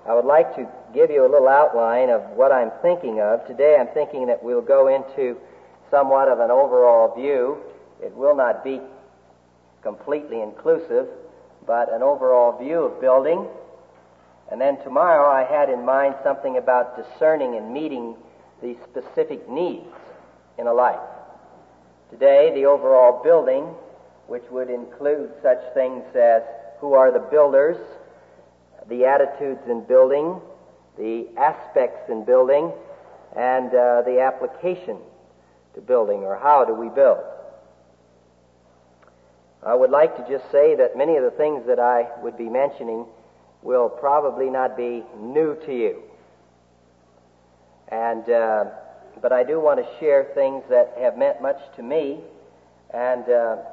I would like to give you a little outline of what I'm thinking of. Today I'm thinking that we'll go into somewhat of an overall view. It will not be completely inclusive, but an overall view of building. And then tomorrow I had in mind something about discerning and meeting the specific needs in a life. Today, the overall building, which would include such things as who are the builders, the attitudes in building, the aspects in building, and the application to building, or how do we build. I would like to just say that many of the things that I would be mentioning will probably not be new to you. But I do want to share things that have meant much to me, and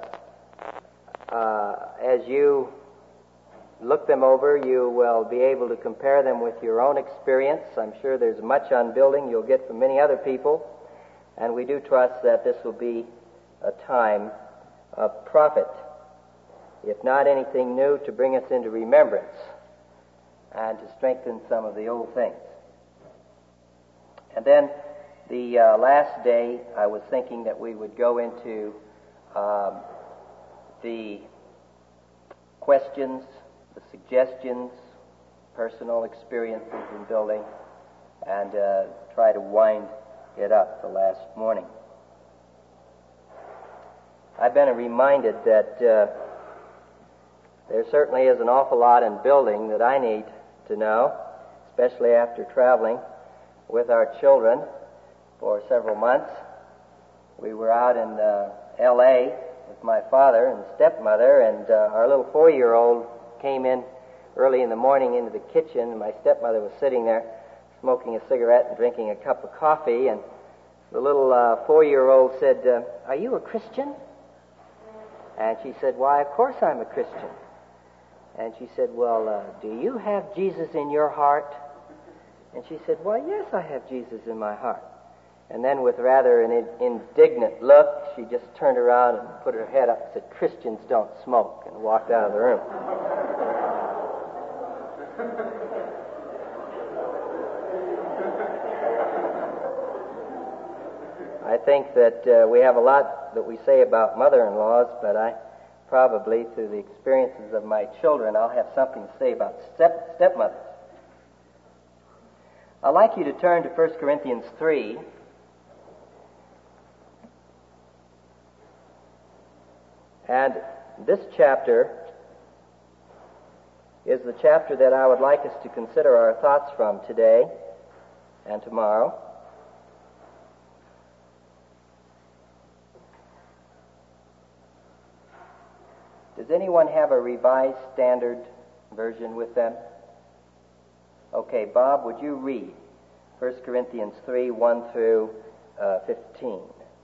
as you look them over, you will be able to compare them with your own experience. I'm sure there's much on building you'll get from many other people, and we do trust that this will be a time of profit, if not anything new, to bring us into remembrance and to strengthen some of the old things. And then the last day, I was thinking that we would go into the questions, the suggestions, personal experiences in building, and try to wind it up the last morning. I've been reminded that there certainly is an awful lot in building that I need to know, especially after traveling with our children for several months. We were out in L.A. with my father and stepmother, and our little 4-year-old came in early in the morning into the kitchen, and my stepmother was sitting there smoking a cigarette and drinking a cup of coffee, and the little 4-year-old said, "Are you a Christian?" And she said, "Why, of course I'm a Christian." And she said, "Well, do you have Jesus in your heart?" And she said, "Why, yes, I have Jesus in my heart." And then with rather an indignant look, she just turned around and put her head up and said, "Christians don't smoke," and walked out of the room. I think that we have a lot that we say about mother-in-laws, but I probably, through the experiences of my children, I'll have something to say about stepmothers. I'd like you to turn to 1 Corinthians 3. And this chapter is the chapter that I would like us to consider our thoughts from today and tomorrow. Does anyone have a Revised Standard Version with them? Okay, Bob, would you read 1 Corinthians 3, 1 through 15?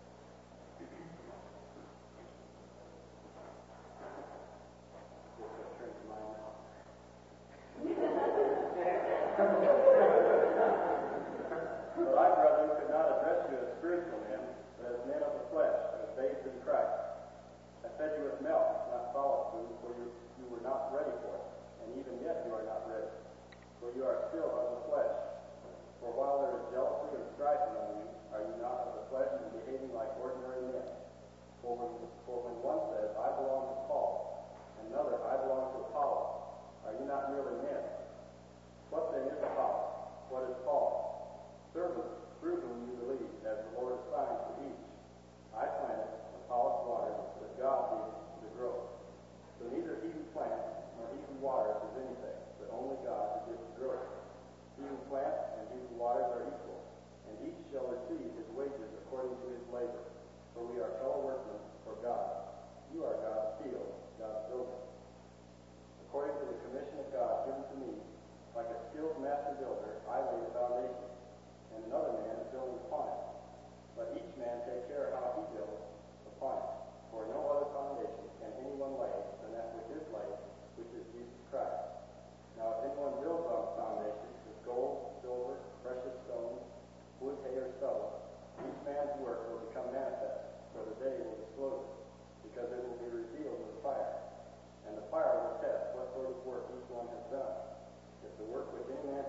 For when one says, "I belong to Paul," and another, "I belong to Apollos," are you not merely men? What then is Apollos? What is Paul? Servants through whom you believe, as the Lord assigns to each. I planted, Apollos watered, but God gave the growth. So neither he who plants nor he who waters is anything, but only God who gives the growth. He who plants and he who waters are equal, and each shall receive his wages according to his labor. For we are fellow workmen for God. You are God's field, God's building. According to the commission of God given to me, like a skilled master builder, I laid the foundation, and another man is building upon it. Let each man take care how he builds upon it. For no other foundation can anyone lay than that which is laid, which is Jesus Christ. Now if anyone builds on the foundation with gold, silver, precious stones, wood, hay, or stubble, each man's work will become manifest, for the day will disclose it, because it will be revealed with fire. And the fire will test what sort of work each one has done. If the work which any man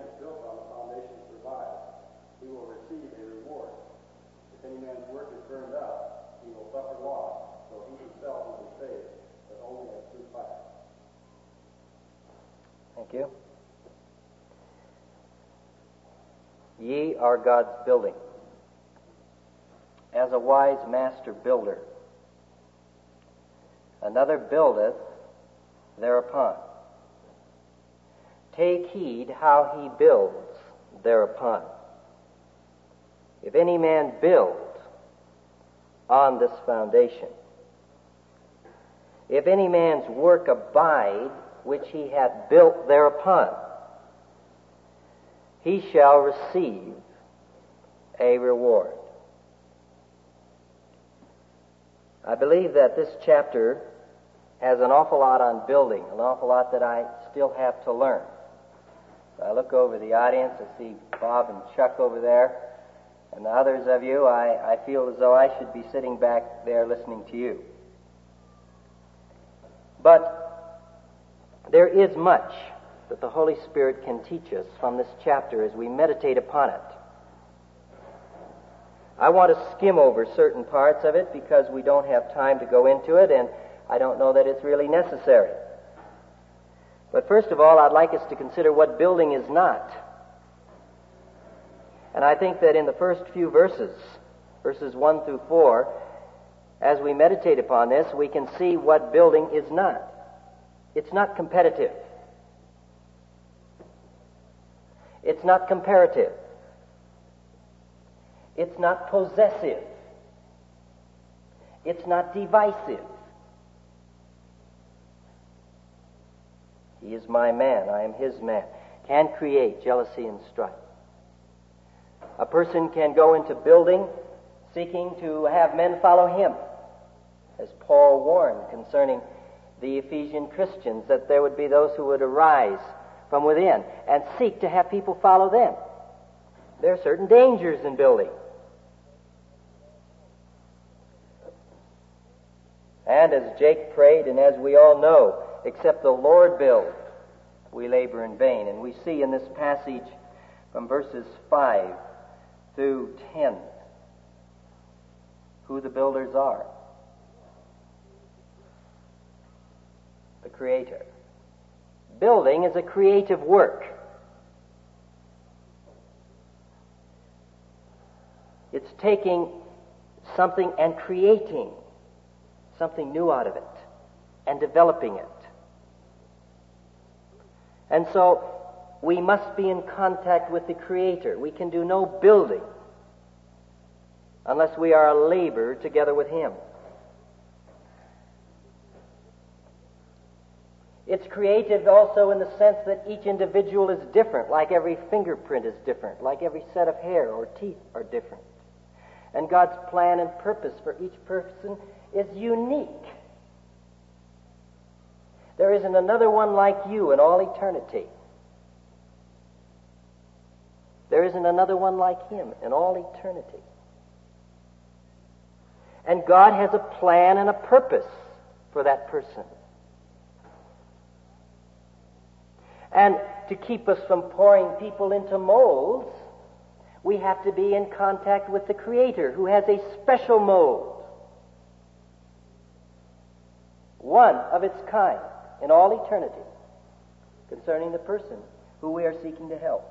you. Ye are God's building, as a wise master builder. Another buildeth thereupon. Take heed how he builds thereupon. If any man build on this foundation, if any man's work abide which he hath built thereupon, he shall receive a reward. I believe that this chapter has an awful lot on building, an awful lot that I still have to learn. I look over the audience, I see Bob and Chuck over there, and the others of you, I feel as though I should be sitting back there listening to you. But there is much that the Holy Spirit can teach us from this chapter as we meditate upon it. I want to skim over certain parts of it because we don't have time to go into it, and I don't know that it's really necessary. But first of all, I'd like us to consider what building is not. And I think that in the first few verses 1 through 4, as we meditate upon this, we can see what building is not. It's not competitive. It's not comparative. It's not possessive. It's not divisive. He is my man, I am his man. Can create jealousy and strife. A person can go into building seeking to have men follow him, as Paul warned concerning the Ephesian Christians, that there would be those who would arise from within and seek to have people follow them. There are certain dangers in building. And as Jake prayed, and as we all know, except the Lord build, we labor in vain. And we see in this passage from verses 5 through 10 who the builders are. The Creator. Building is a creative work. It's taking something and creating something new out of it and developing it. And so we must be in contact with the Creator. We can do no building unless we are a labor together with Him. It's creative also in the sense that each individual is different, like every fingerprint is different, like every set of hair or teeth are different. And God's plan and purpose for each person is unique. There isn't another one like you in all eternity. There isn't another one like Him in all eternity. And God has a plan and a purpose for that person. And to keep us from pouring people into molds, we have to be in contact with the Creator, who has a special mold, one of its kind in all eternity, concerning the person who we are seeking to help.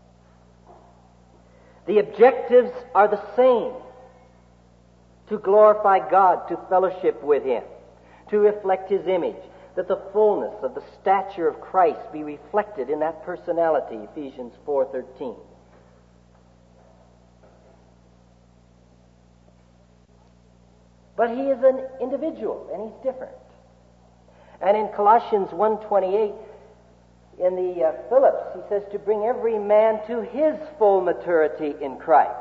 The objectives are the same: to glorify God, to fellowship with Him, to reflect His image, that the fullness of the stature of Christ be reflected in that personality, Ephesians 4:13. But he is an individual, and he's different. And in Colossians 1:28, in the Phillips, he says to bring every man to his full maturity in Christ.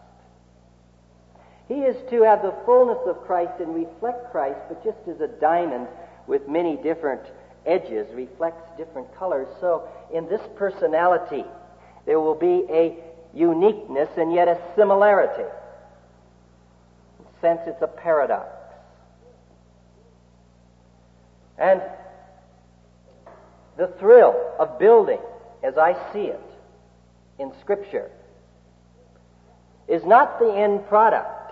He is to have the fullness of Christ and reflect Christ, but just as a diamond with many different edges reflects different colors, so in this personality there will be a uniqueness and yet a similarity. In a sense, it's a paradox. And the thrill of building, as I see it in Scripture, is not the end product,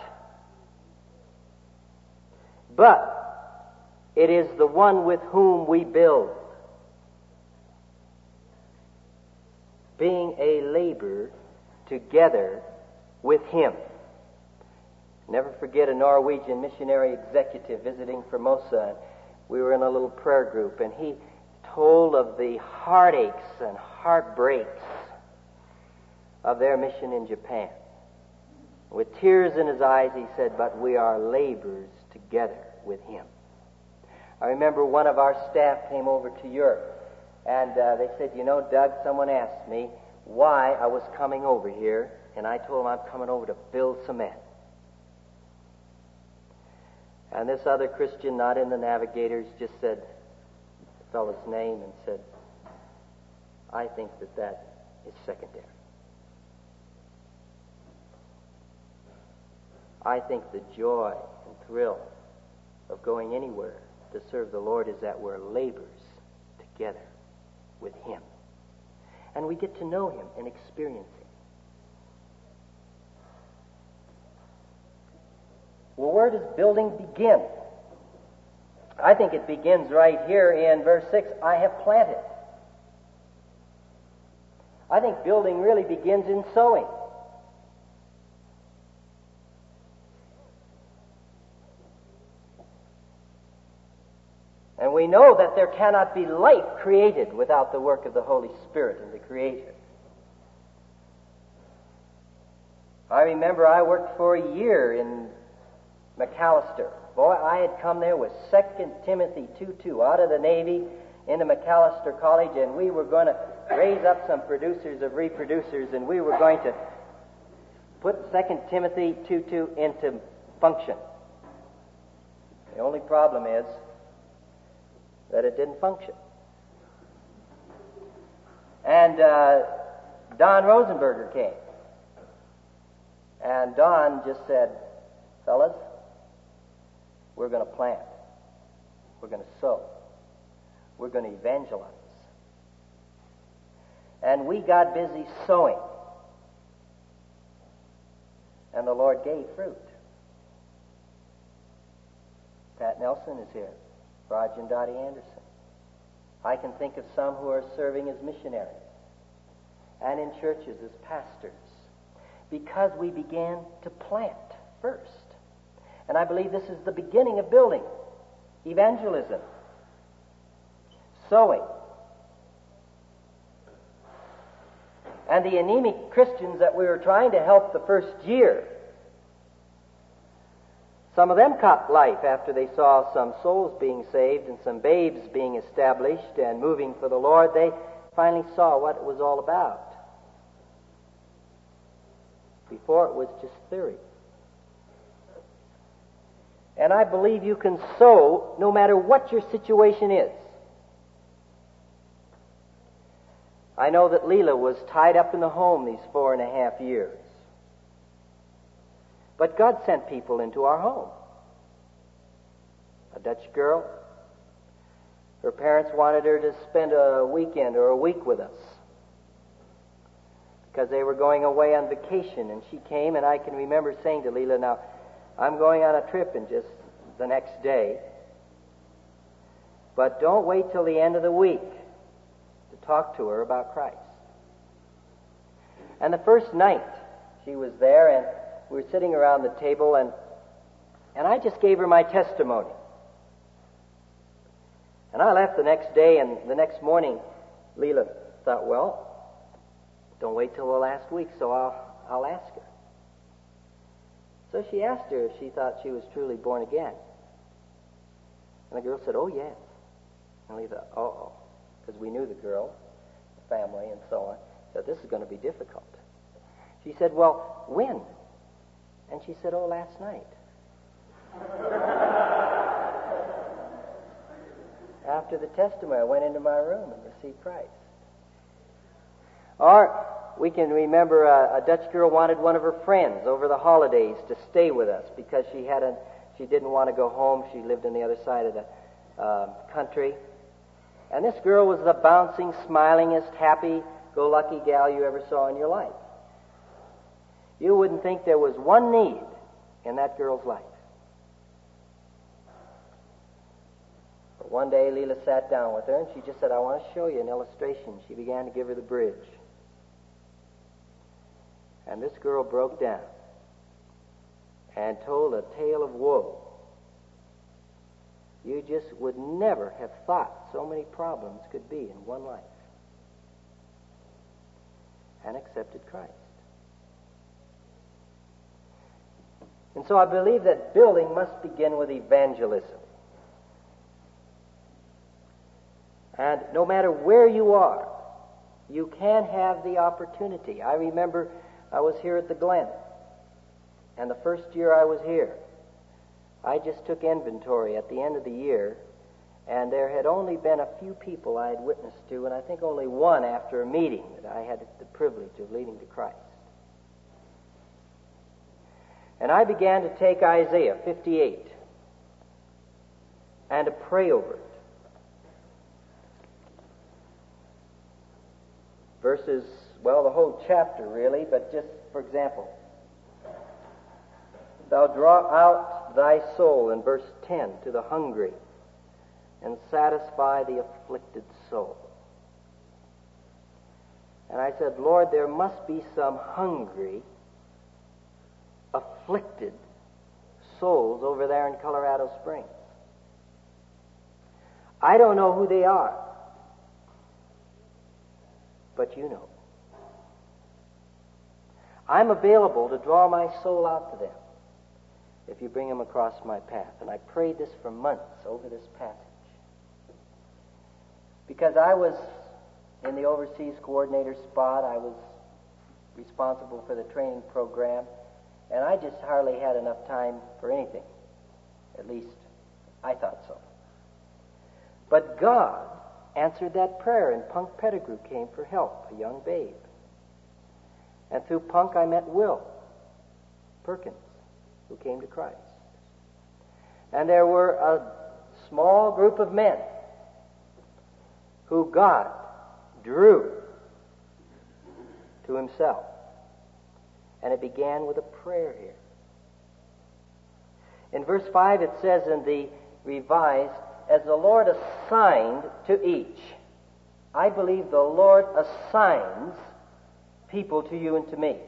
but it is the one with whom we build. being a laborer together with Him. Never forget a Norwegian missionary executive visiting Formosa. We were in a little prayer group, and he told of the heartaches and heartbreaks of their mission in Japan. With tears in his eyes, he said, "But we are laborers together with Him." I remember one of our staff came over to Europe, and they said, "You know, Doug, someone asked me why I was coming over here, and I told them I'm coming over to build cement." And this other Christian, not in the Navigators, just said the fellow's name and said, "I think that is secondary. I think the joy and thrill of going anywhere to serve the Lord is that we're laborers together with Him. And we get to know Him and experience Him." Well, where does building begin? I think it begins right here in verse 6, "I have planted." I think building really begins in sowing. And we know that there cannot be life created without the work of the Holy Spirit and the Creator. I remember I worked for a year in McAllister. Boy, I had come there with 2 Timothy 2:2 out of the Navy into McAllister College, and we were going to raise up some producers of reproducers, and we were going to put 2 Timothy 2:2 into function. The only problem is that it didn't function. And Don Rosenberger came. And Don just said, "Fellas, we're going to plant. We're going to sow. We're going to evangelize." And we got busy sowing. And the Lord gave fruit. Pat Nelson is here. Roger and Dottie Anderson. I can think of some who are serving as missionaries and in churches as pastors, because we began to plant first. And I believe this is the beginning of building. Evangelism. Sowing. And the anemic Christians that we were trying to help the first year, some of them caught life after they saw some souls being saved and some babes being established and moving for the Lord. They finally saw what it was all about. Before it was just theory. And I believe you can sow no matter what your situation is. I know that Leela was tied up in the home these 4.5 years. But God sent people into our home. A Dutch girl. Her parents wanted her to spend a weekend or a week with us because they were going away on vacation, and she came, and I can remember saying to Leela, "Now, I'm going on a trip in just the next day, but don't wait till the end of the week to talk to her about Christ." And the first night she was there, and we were sitting around the table, and I just gave her my testimony. And I left the next day, and the next morning, Leela thought, well, don't wait till the last week, so I'll ask her. So she asked her if she thought she was truly born again. And the girl said, "Oh, yes." And Leela thought, uh-oh, because we knew the girl, the family, and so on. Said, "This is going to be difficult." She said, "Well, when?" And she said, "Oh, last night." After the testimony, I went into my room and received Christ. Or we can remember a Dutch girl wanted one of her friends over the holidays to stay with us because she didn't want to go home. She lived on the other side of the country. And this girl was the bouncing, smilingest, happy-go-lucky gal you ever saw in your life. You wouldn't think there was one need in that girl's life. But one day Leela sat down with her, and she just said, "I want to show you an illustration." She began to give her the bridge. And this girl broke down and told a tale of woe. You just would never have thought so many problems could be in one life. And accepted Christ. And so I believe that building must begin with evangelism. And no matter where you are, you can have the opportunity. I remember I was here at the Glen, and the first year I was here, I just took inventory at the end of the year, and there had only been a few people I had witnessed to, and I think only one after a meeting that I had the privilege of leading to Christ. And I began to take Isaiah 58 and to pray over it. Verses, well, the whole chapter really, but just for example. Thou draw out thy soul, in verse 10, to the hungry, and satisfy the afflicted soul. And I said, Lord, there must be some hungry, afflicted souls over there in Colorado Springs. I don't know who they are, but you know. I'm available to draw my soul out to them if you bring them across my path. And I prayed this for months over this passage. Because I was in the overseas coordinator spot, I was responsible for the training program, and I just hardly had enough time for anything. At least, I thought so. But God answered that prayer, and Punk Pettigrew came for help, a young babe. And through Punk, I met Will Perkins, who came to Christ. And there were a small group of men who God drew to himself. And it began with a prayer here. In verse 5 it says in the Revised, as the Lord assigned to each. I believe the Lord assigns people to you and to me.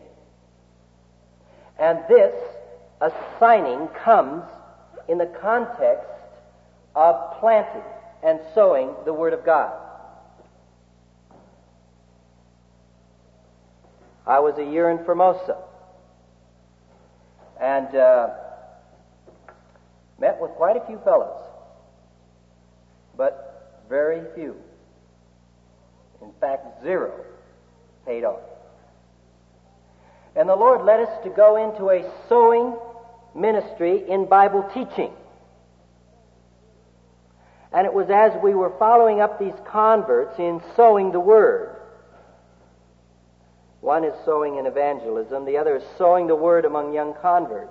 And this assigning comes in the context of planting and sowing the Word of God. I was a year in Formosa and met with quite a few fellows, but very few. In fact, zero paid off. And the Lord led us to go into a sowing ministry in Bible teaching. And it was as we were following up these converts in sowing the Word. One is sowing in evangelism, the other is sowing the Word among young converts,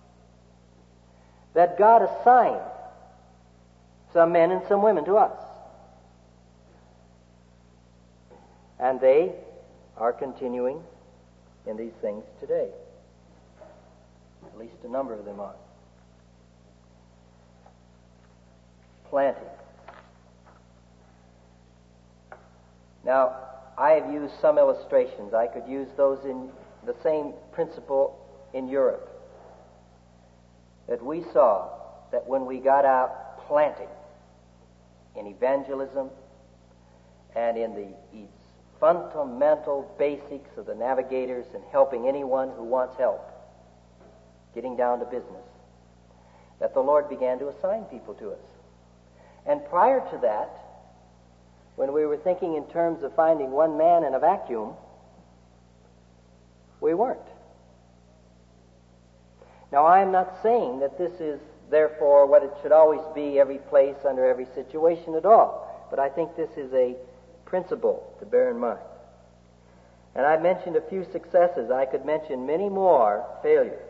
that God assigned some men and some women to us. And they are continuing in these things today. At least a number of them are. Planting. Now, I have used some illustrations. I could use those in the same principle in Europe. That we saw that when we got out planting in evangelism and in the fundamental basics of the navigators and helping anyone who wants help, getting down to business, that the Lord began to assign people to us. And prior to that, when we were thinking in terms of finding one man in a vacuum, we weren't. Now, I am not saying that this is, therefore, what it should always be every place, under every situation at all. But I think this is a principle to bear in mind. And I mentioned a few successes. I could mention many more failures.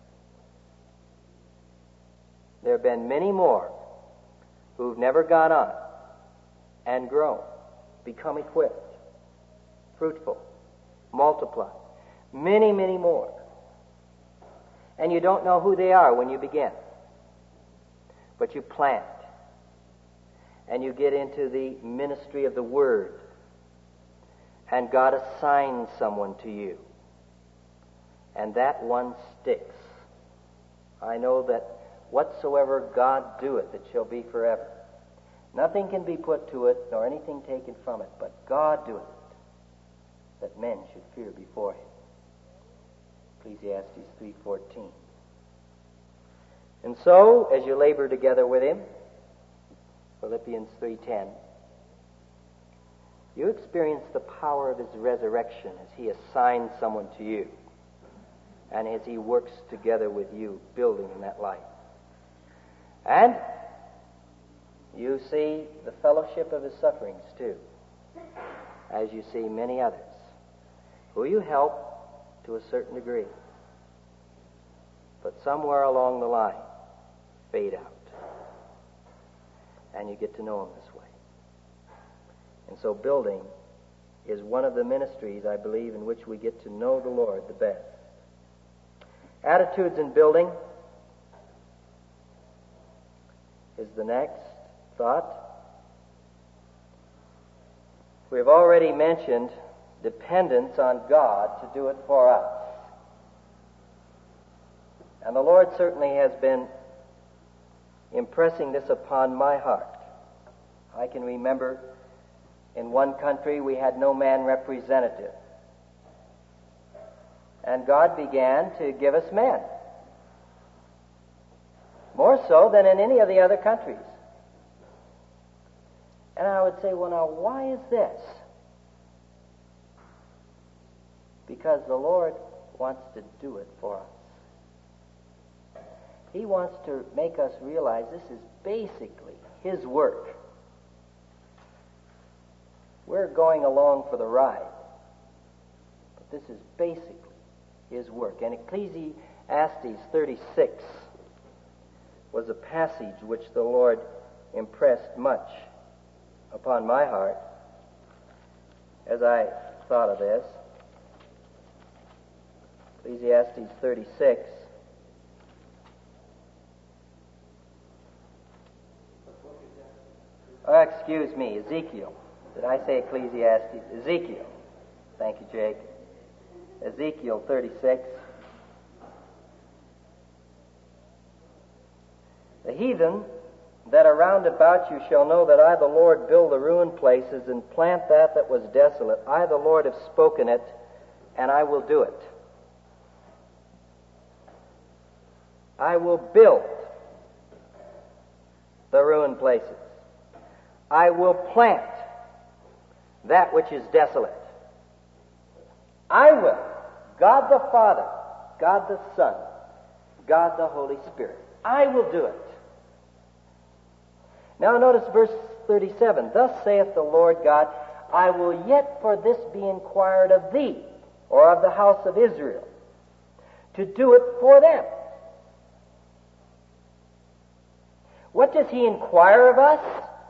There have been many more who've never gone on and grown, become equipped, fruitful, multiply. Many, many more. And you don't know who they are when you begin. But you plant. And you get into the ministry of the Word. And God assigns someone to you. and that one sticks. I know that whatsoever God doeth, it shall be forever. Nothing can be put to it, nor anything taken from it, but God doeth it, that men should fear before him. Ecclesiastes 3:14. And so, as you labor together with him, Philippians 3:10, you experience the power of his resurrection as he assigns someone to you and as he works together with you, building in that life. And you see the fellowship of his sufferings, too, as you see many others who you help to a certain degree, but somewhere along the line fade out. And you get to know him this way. And so building is one of the ministries, I believe, in which we get to know the Lord the best. Attitudes in building is the next thought. We've already mentioned dependence on God to do it for us. And the Lord certainly has been impressing this upon my heart. I can remember in one country we had no man representative. And God began to give us men. More so than in any of the other countries. And I would say, well, now, why is this? Because the Lord wants to do it for us. He wants to make us realize this is basically his work. We're going along for the ride. But this is basically his work. And Ecclesiastes 36 was a passage which the Lord impressed much upon my heart as I thought of this. Ecclesiastes 36. Oh, excuse me, Ezekiel. Did I say Ecclesiastes? Ezekiel. Thank you, Jake. Ezekiel 36. The heathen that are round about you shall know that I, the Lord, build the ruined places and plant that was desolate. I, the Lord, have spoken it, and I will do it. I will build the ruined places. I will plant that which is desolate. I will. God the Father, God the Son, God the Holy Spirit. I will do it. Now notice verse 37. Thus saith the Lord God, I will yet for this be inquired of thee, or of the house of Israel, to do it for them. What does he inquire of us?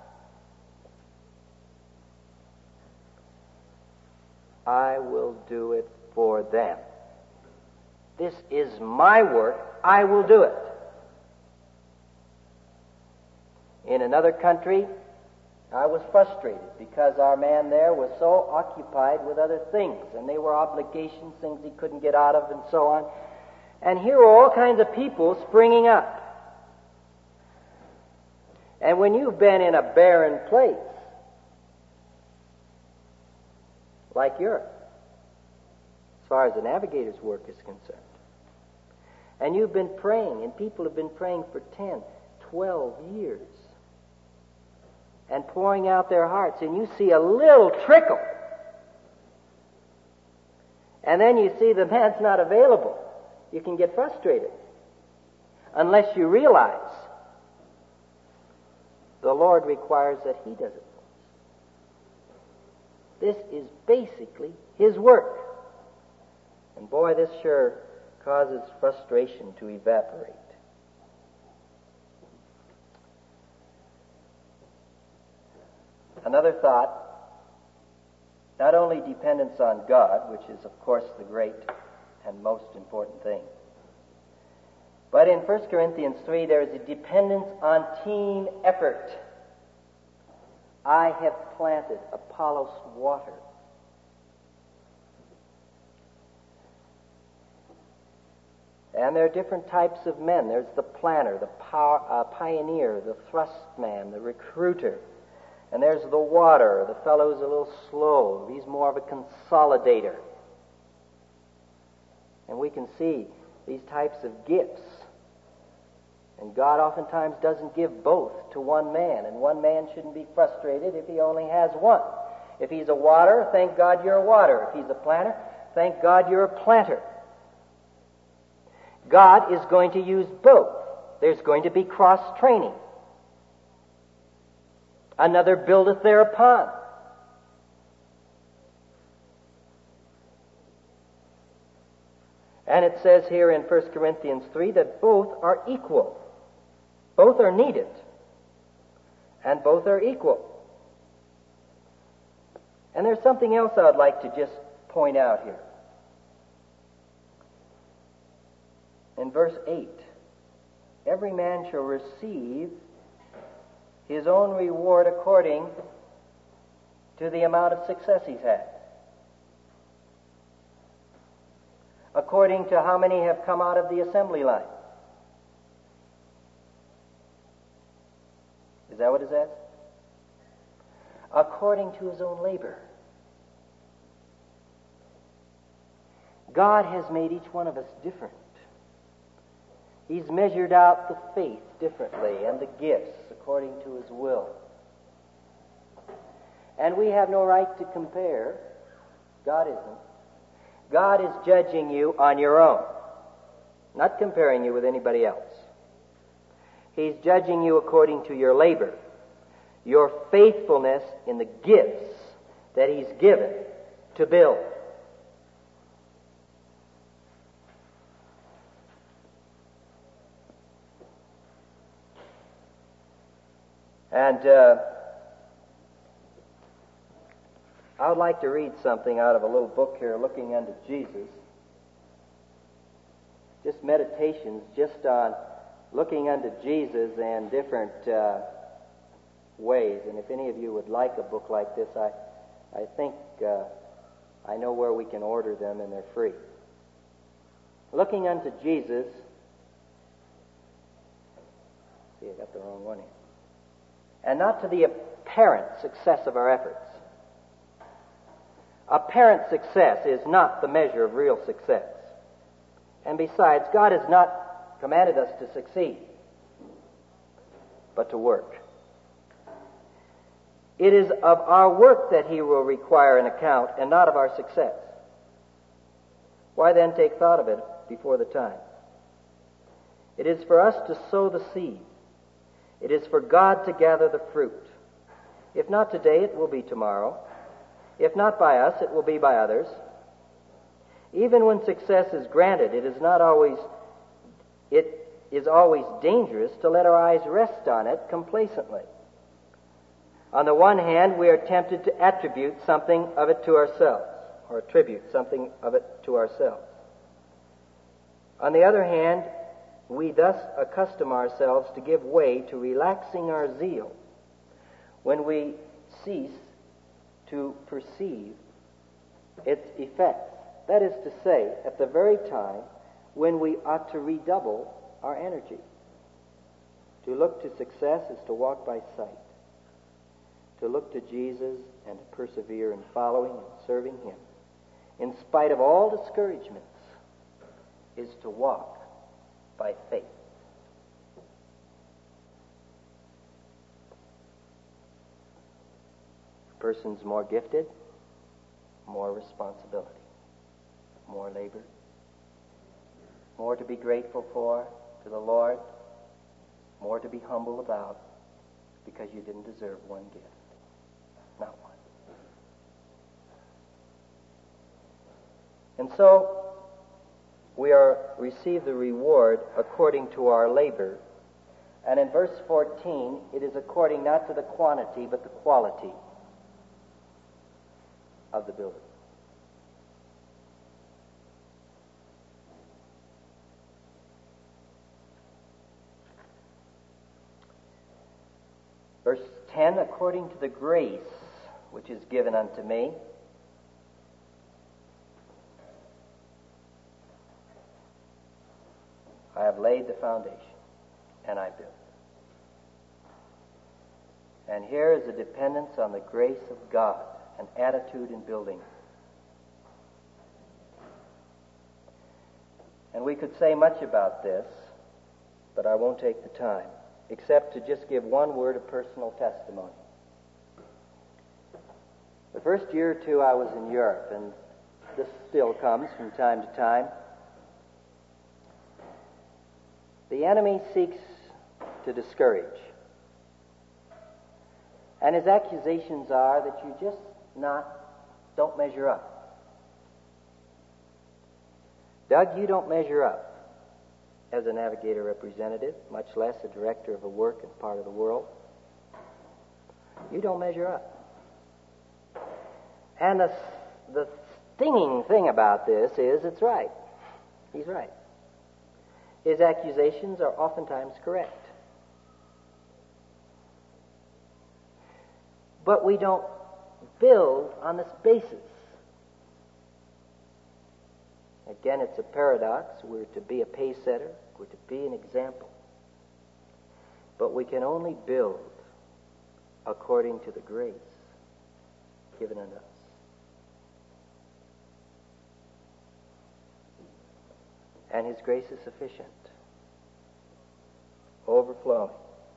I will do it for them. This is my work. I will do it. In another country, I was frustrated because our man there was so occupied with other things, and they were obligations, things he couldn't get out of, and so on. And here were all kinds of people springing up. And when you've been in a barren place, like Europe, as far as the navigator's work is concerned, and you've been praying, and people have been praying for 10, 12 years, and pouring out their hearts, and you see a little trickle, and then you see the man's not available, you can get frustrated unless you realize the Lord requires that he does it. This is basically his work. And boy, this sure causes frustration to evaporate. Another thought, not only dependence on God, which is of course the great and most important thing, but in 1 Corinthians 3 there is a dependence on team effort. I have planted, Apollos watered. And there are different types of men. There's the planner, the pioneer, the thrust man, the recruiter. And there's the water, the fellow who's a little slow. He's more of a consolidator. And we can see these types of gifts. And God oftentimes doesn't give both to one man. And one man shouldn't be frustrated if he only has one. If he's a waterer, thank God you're a waterer. If he's a planter, thank God you're a planter. God is going to use both. There's going to be cross-training. Another buildeth thereupon. And it says here in 1 Corinthians 3 that both are equal. Both are needed. And both are equal. And there's something else I would like to just point out here. In verse 8, every man shall receive his own reward according to the amount of success he's had. According to how many have come out of the assembly line. Is that what it says? According to his own labor. God has made each one of us different. He's measured out the faith differently and the gifts according to his will. And we have no right to compare. God isn't. God is judging you on your own, not comparing you with anybody else. He's judging you according to your labor, your faithfulness in the gifts that he's given to build. And I would like to read something out of a little book here, Looking Unto Jesus. Just meditations just on looking unto Jesus and different ways. And if any of you would like a book like this, I think I know where we can order them, and they're free. Looking unto Jesus. See, I got the wrong one here. And not to the apparent success of our efforts. Apparent success is not the measure of real success. And besides, God has not commanded us to succeed, but to work. It is of our work that he will require an account, and not of our success. Why then take thought of it before the time? It is for us to sow the seed. It is for God to gather the fruit. If not today, it will be tomorrow. If not by us, it will be by others. Even when success is granted, it is always dangerous to let our eyes rest on it complacently. On the one hand, we are tempted to attribute something of it to ourselves, or attribute something of it to ourselves. On the other hand, we thus accustom ourselves to give way to relaxing our zeal when we cease to perceive its effects. That is to say, at the very time when we ought to redouble our energy. To look to success is to walk by sight. To look to Jesus and to persevere in following and serving him, in spite of all discouragements, is to walk by faith. A person's more gifted, more responsibility, more labor, more to be grateful for to the Lord, more to be humble about, because you didn't deserve one gift. Not one. And so, we receive the reward according to our labor. And in verse 14, it is according not to the quantity, but the quality of the building. Verse 10, according to the grace which is given unto me, I have laid the foundation, and I build. And here is a dependence on the grace of God, an attitude in building. And we could say much about this, but I won't take the time, except to just give one word of personal testimony. The first year or two I was in Europe, and this still comes from time to time, the enemy seeks to discourage. And his accusations are that you just don't measure up. Doug, you don't measure up as a Navigator representative, much less a director of a work in part of the world. You don't measure up. And the stinging thing about this is it's right. He's right. His accusations are oftentimes correct. But we don't build on this basis. Again, it's a paradox. We're to be a pace setter. We're to be an example. But we can only build according to the grace given unto us. And His grace is sufficient, overflowing.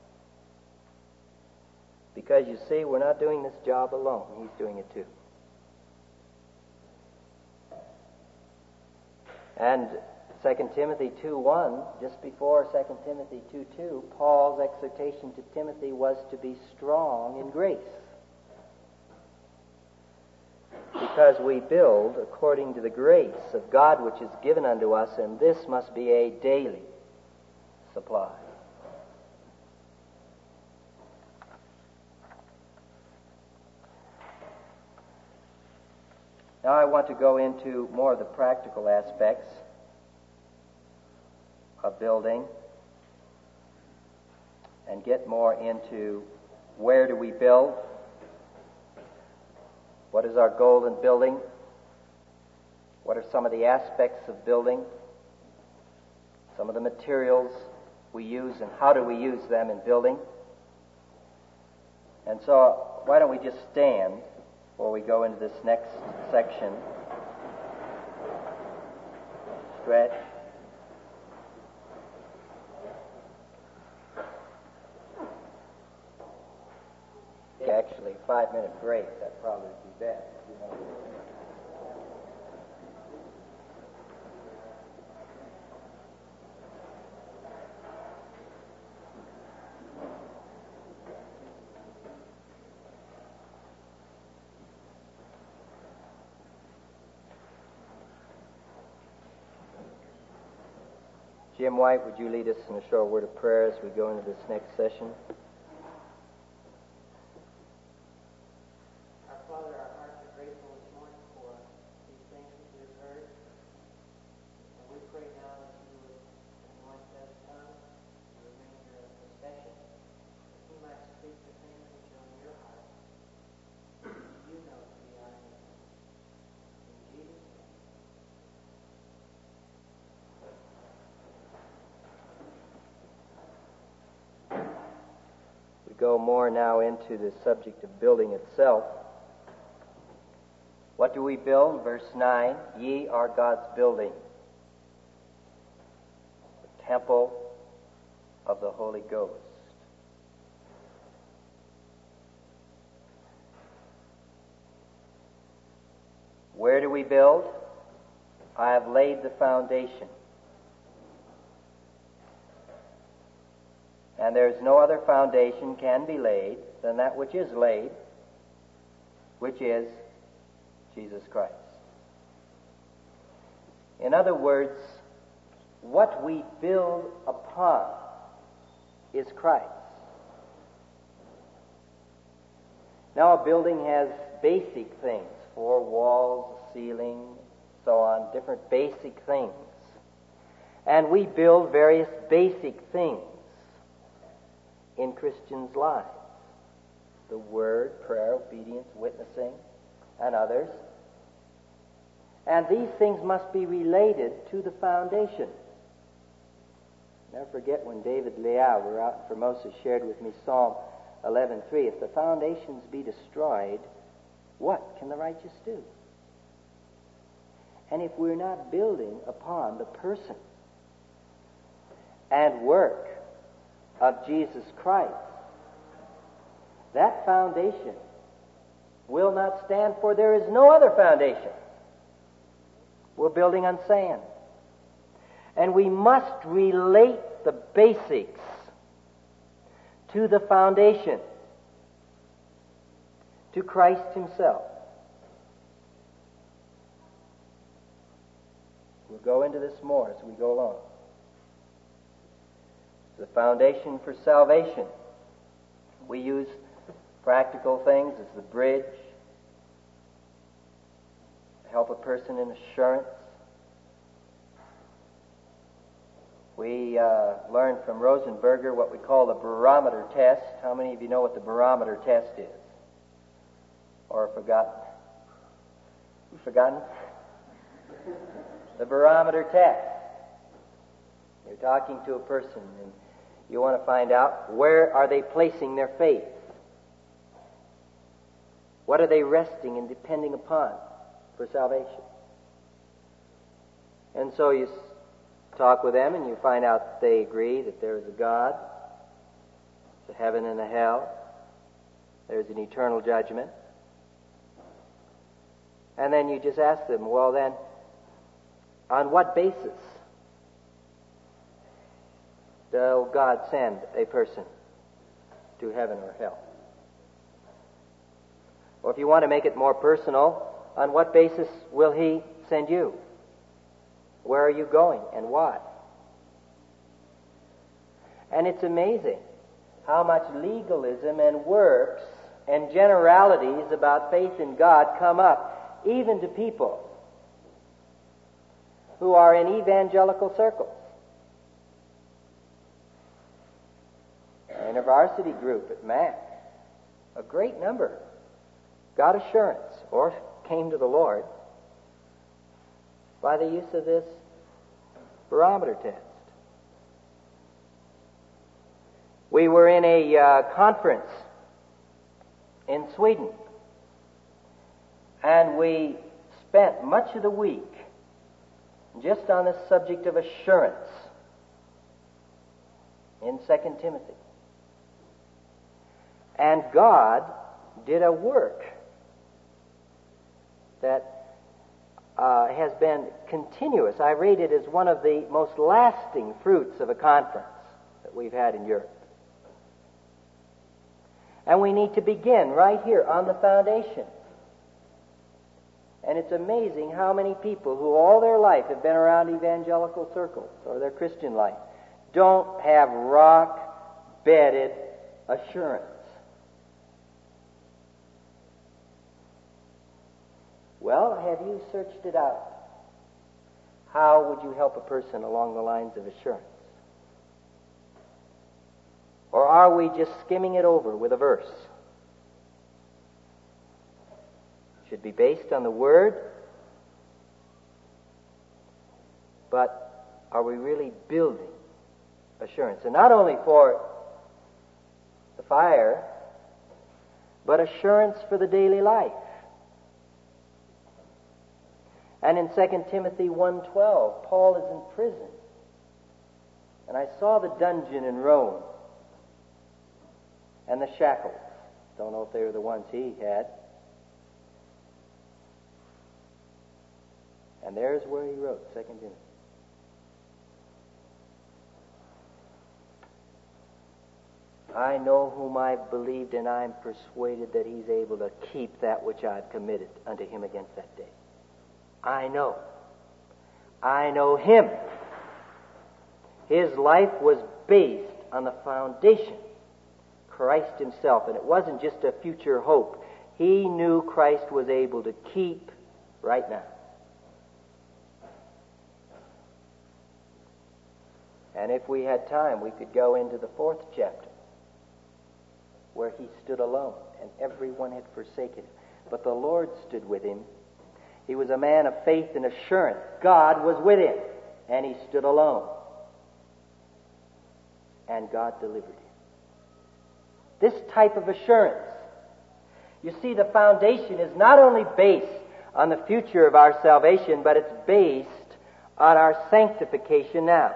Because you see, we're not doing this job alone. He's doing it too. And 2 Timothy 2:1, just before 2 Timothy 2:2, Paul's exhortation to Timothy was to be strong in grace. Because we build according to the grace of God which is given unto us, and this must be a daily supply. Now I want to go into more of the practical aspects of building and get more into where do we build, what is our goal in building, what are some of the aspects of building, some of the materials we use and how do we use them in building. And so why don't we just stand before we go into this next section. Stretch. Actually, 5-minute break, that probably would be best. Jim White, would you lead us in a short word of prayer as we go into this next session? Our Father, our hearts are grateful this morning for these things that we have heard. And we pray now that you would anoint Doug's tongue, the remainder of the session, that he might speak the things which are on your heart. You know to be our name. In Jesus' name. Go more now into the subject of building itself. What do we build? Verse 9, ye are God's building, the temple of the Holy Ghost. Where do we build? I have laid the foundation. And there's no other foundation can be laid than that which is laid, which is Jesus Christ. In other words, what we build upon is Christ. Now a building has basic things, 4 walls, ceiling, so on, different basic things. And we build various basic things in Christians' lives. The Word, prayer, obedience, witnessing, and others. And these things must be related to the foundation. Never forget when David Leah, we were out in Formosa, shared with me Psalm 11:3. If the foundations be destroyed, what can the righteous do? And if we're not building upon the person and work of Jesus Christ, that foundation will not stand, for there is no other foundation. We're building on sand. And we must relate the basics to the foundation, to Christ Himself. We'll go into this more as we go along. The foundation for salvation. We use practical things as the bridge to help a person in assurance. We learned from Rosenberger what we call the barometer test. How many of you know what the barometer test is? Or forgotten? You've forgotten? The barometer test. You're talking to a person and you want to find out where are they placing their faith. What are they resting and depending upon for salvation? And so you talk with them and you find out that they agree that there is a God, there's a heaven and a hell, there's an eternal judgment. And then you just ask them, well then, on what basis does God send a person to heaven or hell? Or if you want to make it more personal, on what basis will He send you? Where are you going and why? And it's amazing how much legalism and works and generalities about faith in God come up, even to people who are in evangelical circles. In a varsity group at Mac, a great number got assurance or came to the Lord by the use of this barometer test. We were in a conference in Sweden, and we spent much of the week just on this subject of assurance in 2 Timothy. And God did a work that has been continuous. I rate it as one of the most lasting fruits of a conference that we've had in Europe. And we need to begin right here on the foundation. And it's amazing how many people who all their life have been around evangelical circles or their Christian life don't have rock-bedded assurance. Well, have you searched it out? How would you help a person along the lines of assurance? Or are we just skimming it over with a verse? It should be based on the Word, but are we really building assurance? And not only for the fire, but assurance for the daily life. And in 2 Timothy 1:12, Paul is in prison. And I saw the dungeon in Rome and the shackles. Don't know if they were the ones he had. And there's where he wrote 2 Timothy. I know whom I've believed, and I'm persuaded that He's able to keep that which I've committed unto Him against that day. I know Him. His life was based on the foundation, Christ Himself, and it wasn't just a future hope. He knew Christ was able to keep right now. And if we had time, we could go into the 4th chapter, where He stood alone, and everyone had forsaken Him. But the Lord stood with Him. He was a man of faith and assurance. God was with him, and he stood alone. and God delivered him. This type of assurance. You see, the foundation is not only based on the future of our salvation, but it's based on our sanctification now.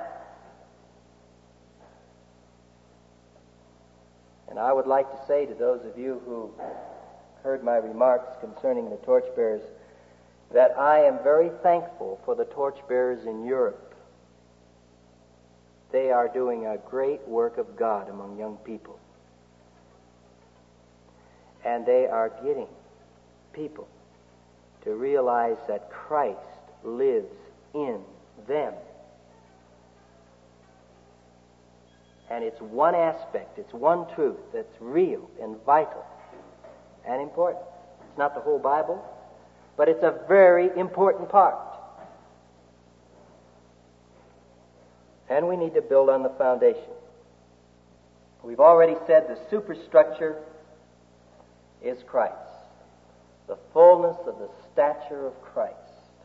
And I would like to say to those of you who heard my remarks concerning the torchbearers that I am very thankful for the torchbearers in Europe. They are doing a great work of God among young people. And they are getting people to realize that Christ lives in them. And it's one aspect, it's one truth that's real and vital and important. It's not the whole Bible, but it's a very important part. And we need to build on the foundation. We've already said the superstructure is Christ. The fullness of the stature of Christ.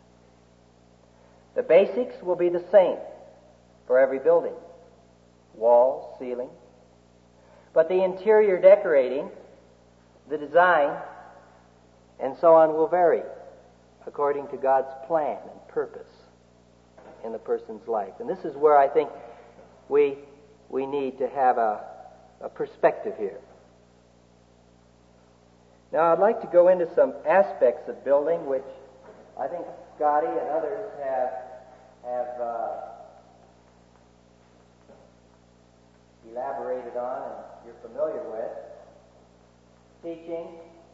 The basics will be the same for every building. Walls, ceiling. But the interior decorating, the design, and so on will vary according to God's plan and purpose in the person's life. And this is where I think we need to have a perspective here. Now, I'd like to go into some aspects of building which I think Scotty and others have elaborated on and you're familiar with. Teaching,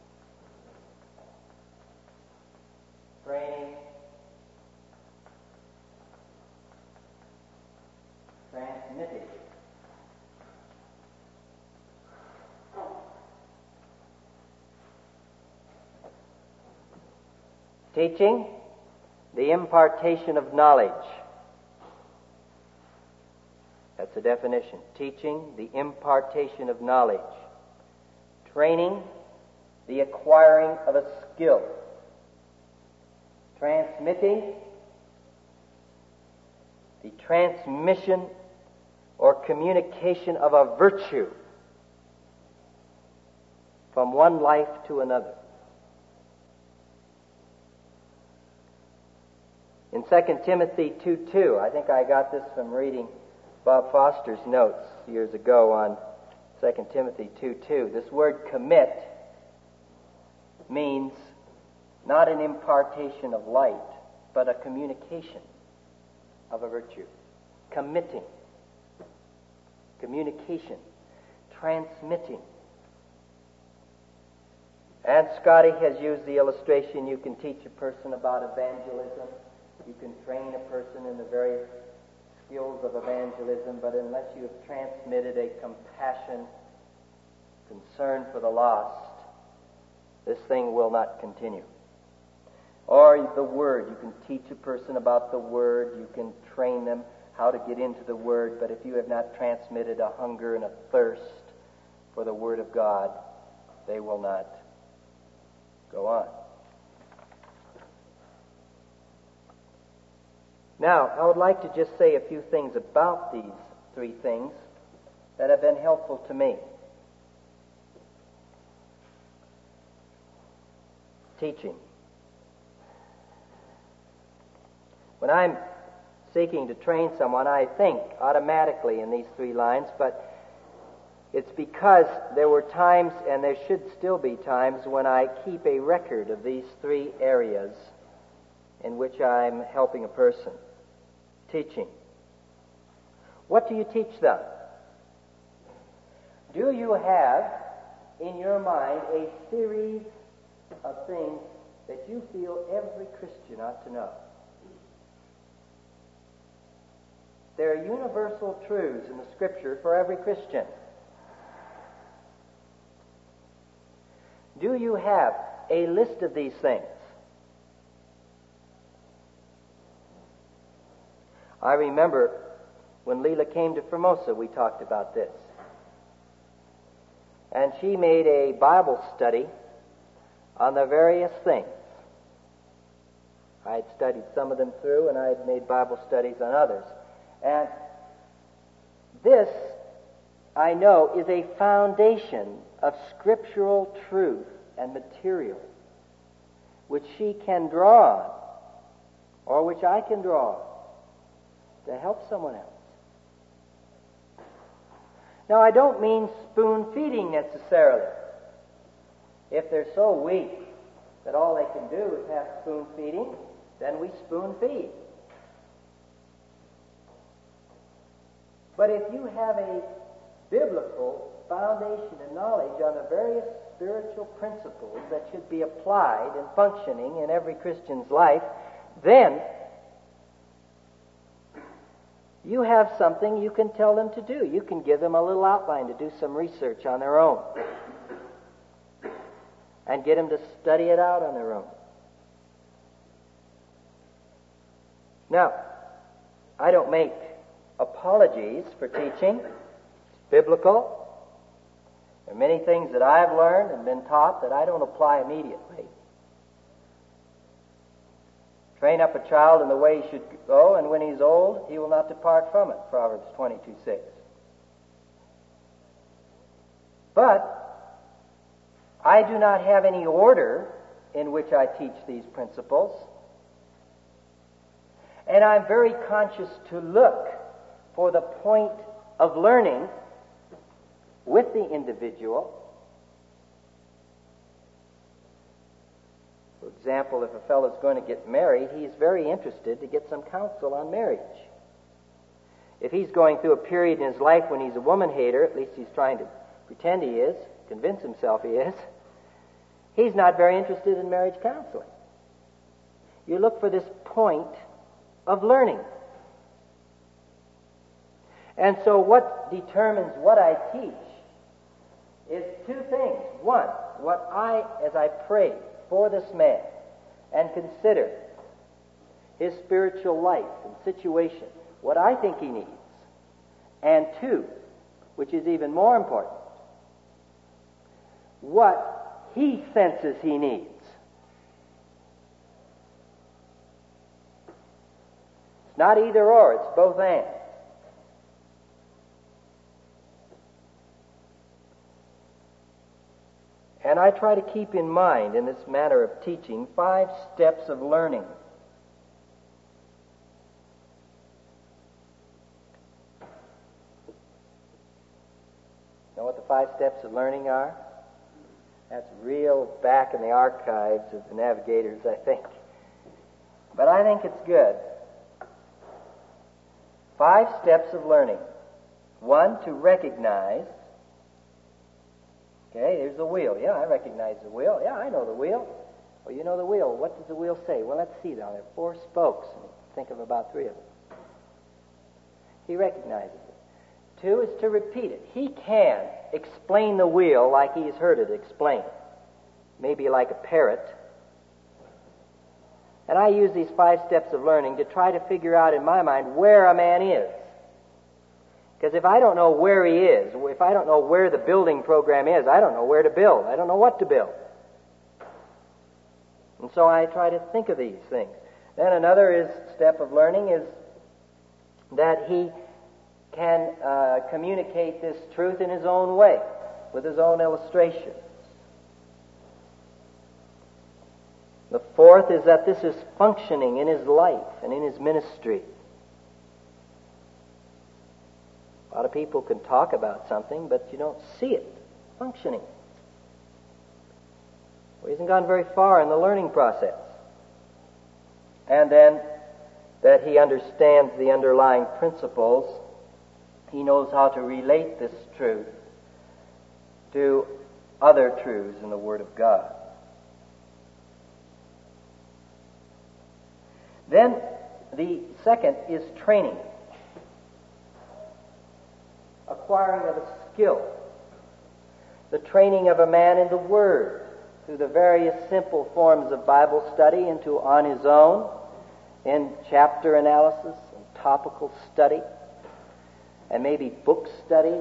training, transmitting. Teaching, the impartation of knowledge. That's a definition. Teaching, the impartation of knowledge. Training, the acquiring of a skill. Transmitting, the transmission or communication of a virtue from one life to another. In 2 Timothy 2:2, I think I got this from reading Bob Foster's notes years ago on 2 Timothy 2:2. This word commit means not an impartation of light, but a communication of a virtue. Committing. Communication. Transmitting. And Scotty has used the illustration, you can teach a person about evangelism. You can train a person in the various skills of evangelism, but unless you have transmitted a compassion, concern for the lost, this thing will not continue. Or the Word. You can teach a person about the Word. You can train them how to get into the Word, but if you have not transmitted a hunger and a thirst for the Word of God, they will not go on. Now, I would like to just say a few things about these three things that have been helpful to me. Teaching. When I'm seeking to train someone, I think automatically in these three lines, but it's because there were times, and there should still be times, when I keep a record of these three areas in which I'm helping a person. Teaching. What do you teach them? Do you have in your mind a series of things that you feel every Christian ought to know? There are universal truths in the Scripture for every Christian. Do you have a list of these things? I remember when Leela came to Formosa, we talked about this. And she made a Bible study on the various things. I had studied some of them through, and I had made Bible studies on others. And this I know, is a foundation of scriptural truth and material which she can draw on, or which I can draw on, to help someone else. Now, I don't mean spoon-feeding necessarily. If they're so weak that all they can do is have spoon-feeding, then we spoon-feed. But if you have a biblical foundation and knowledge on the various spiritual principles that should be applied and functioning in every Christian's life, then you have something you can tell them to do. You can give them a little outline to do some research on their own and get them to study it out on their own. Now, I don't make apologies for teaching. It's biblical. There are many things that I've learned and been taught that I don't apply immediately. Train up a child in the way he should go, and when he's old, he will not depart from it, Proverbs 22:6. But I do not have any order in which I teach these principles, and I'm very conscious to look for the point of learning with the individual. For example, if a fellow's going to get married, he's very interested to get some counsel on marriage. If he's going through a period in his life when he's a woman hater, at least he's trying to pretend he is, convince himself he is, he's not very interested in marriage counseling. You look for this point of learning. And so what determines what I teach is two things. One, as I pray for this man and consider his spiritual life and situation, what I think he needs. And two, which is even more important, what he senses he needs. It's not either or, it's both and. And I try to keep in mind, in this matter of teaching, 5 steps of learning. Know what the 5 steps of learning are? That's real back in the archives of the Navigators, I think. But I think it's good. 5 steps of learning. 1, to recognize. Okay, here's the wheel. Yeah, I recognize the wheel. Yeah, I know the wheel. Well, you know the wheel. What does the wheel say? Well, let's see now. There are 4 spokes. Think of about 3 of them. He recognizes it. 2 is to repeat it. He can explain the wheel like he's heard it explained. Maybe like a parrot. And I use these 5 steps of learning to try to figure out in my mind where a man is. Because if I don't know where he is, if I don't know where the building program is, I don't know where to build. I don't know what to build. And so I try to think of these things. Then another step of learning is that he can communicate this truth in his own way, with his own illustrations. The 4th is that this is functioning in his life and in his ministry. A lot of people can talk about something, but you don't see it functioning. Well, he hasn't gone very far in the learning process. And then that he understands the underlying principles. He knows how to relate this truth to other truths in the Word of God. Then the second is training. Acquiring of a skill. The training of a man in the Word through the various simple forms of Bible study into on his own, in chapter analysis and topical study, and maybe book studies,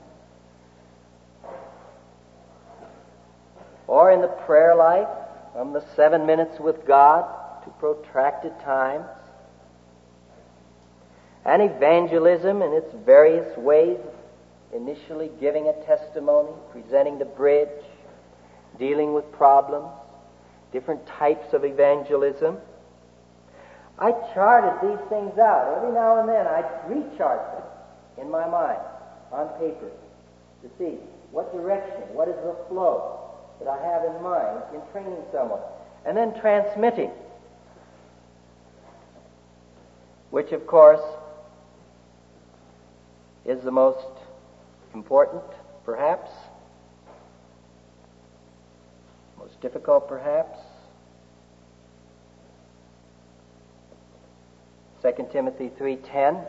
or in the prayer life, from the 7 minutes with God to protracted times, and evangelism in its various ways initially giving a testimony, presenting the bridge, dealing with problems, different types of evangelism. I charted these things out. Every now and then I'd rechart them in my mind on paper to see what direction, what is the flow that I have in mind in training someone. And then transmitting, which of course is the most important, perhaps, most difficult, perhaps. 2 Timothy 3:10.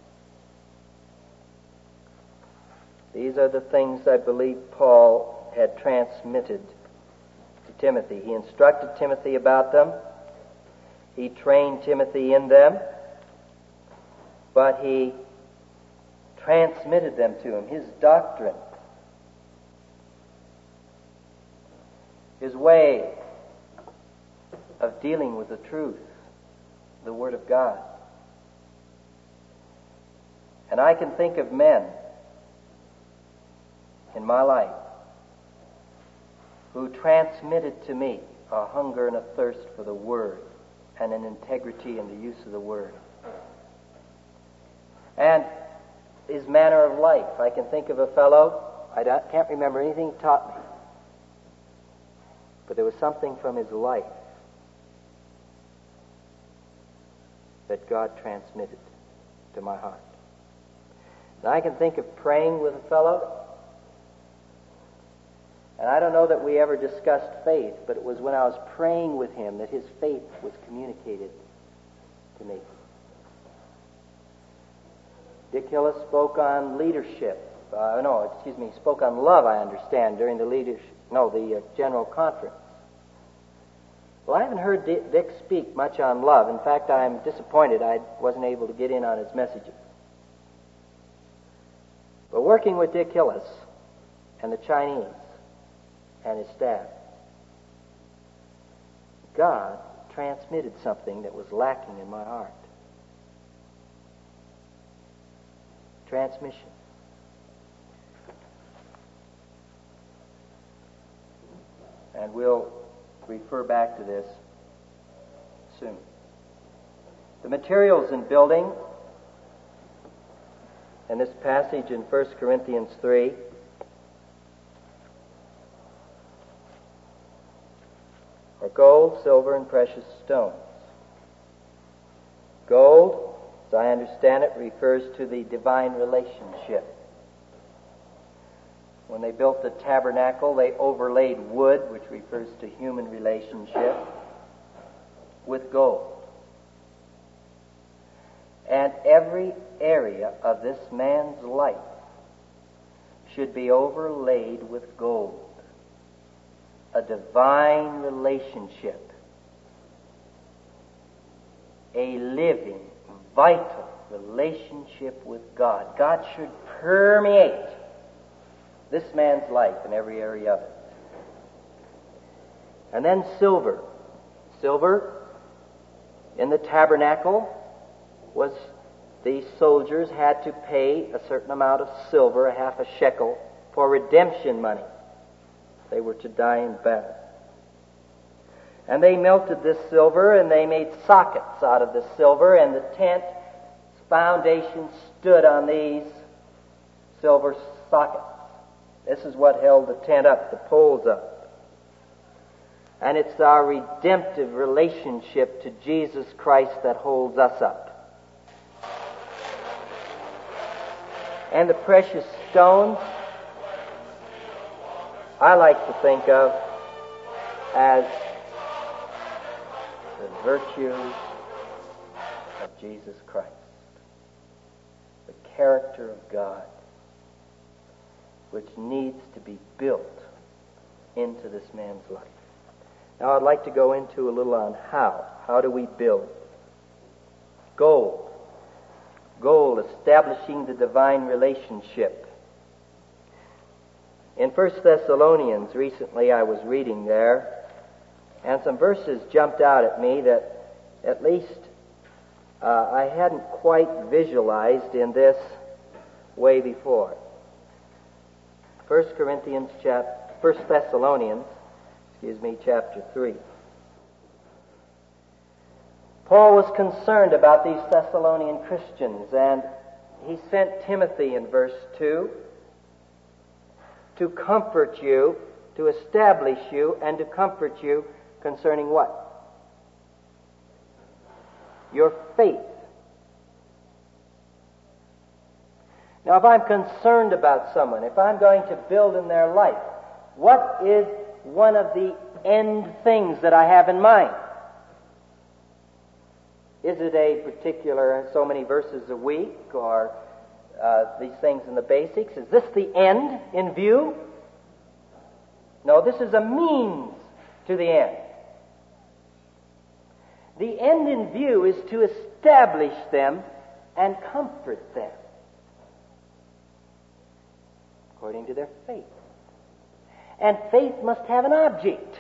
These are the things I believe Paul had transmitted to Timothy. He instructed Timothy about them. He trained Timothy in them. But he transmitted them to him. His doctrine, his way of dealing with the truth, the Word of God. And I can think of men in my life who transmitted to me a hunger and a thirst for the Word and an integrity in the use of the Word. And his manner of life. I can think of a fellow, I can't remember anything he taught me, but there was something from his life that God transmitted to my heart. And I can think of praying with a fellow, and I don't know that we ever discussed faith, but it was when I was praying with him that his faith was communicated to me. Dick Hillis spoke on leadership. Spoke on love, I understand, during the general conference. Well, I haven't heard Dick speak much on love. In fact, I'm disappointed I wasn't able to get in on his messages. But working with Dick Hillis and the Chinese and his staff, God transmitted something that was lacking in my heart. Transmission. And we'll refer back to this soon. The materials in building, in this passage in 1 Corinthians 3, are gold, silver, and precious stones. Gold, as I understand it, refers to the divine relationship. When they built the tabernacle, they overlaid wood, which refers to human relationship, with gold. And every area of this man's life should be overlaid with gold. A divine relationship. A living, vital relationship with God. God should permeate this man's life in every area of it. And then silver. Silver in the tabernacle was the soldiers had to pay a certain amount of silver, a half a shekel, for redemption money. They were to die in battle. And they melted this silver and they made sockets out of the silver, and the tent's foundation stood on these silver sockets. This is what held the tent up, the poles up. And it's our redemptive relationship to Jesus Christ that holds us up. And the precious stones, I like to think of as the virtues of Jesus Christ, the character of God, which needs to be built into this man's life. Now I'd like to go into a little on how. How do we build? Gold. Gold, establishing the divine relationship. In 1 Thessalonians, recently I was reading there, and some verses jumped out at me that at least I hadn't quite visualized in this way before. 1 Thessalonians, chapter 3. Paul was concerned about these Thessalonian Christians, and he sent Timothy in verse 2 to comfort you, to establish you, and to comfort you concerning what? Your faith. Now, if I'm concerned about someone, if I'm going to build in their life, what is one of the end things that I have in mind? Is it a particular so many verses a week, or these things in the basics? Is this the end in view? No, this is a means to the end. The end in view is to establish them and comfort them according to their faith. And faith must have an object.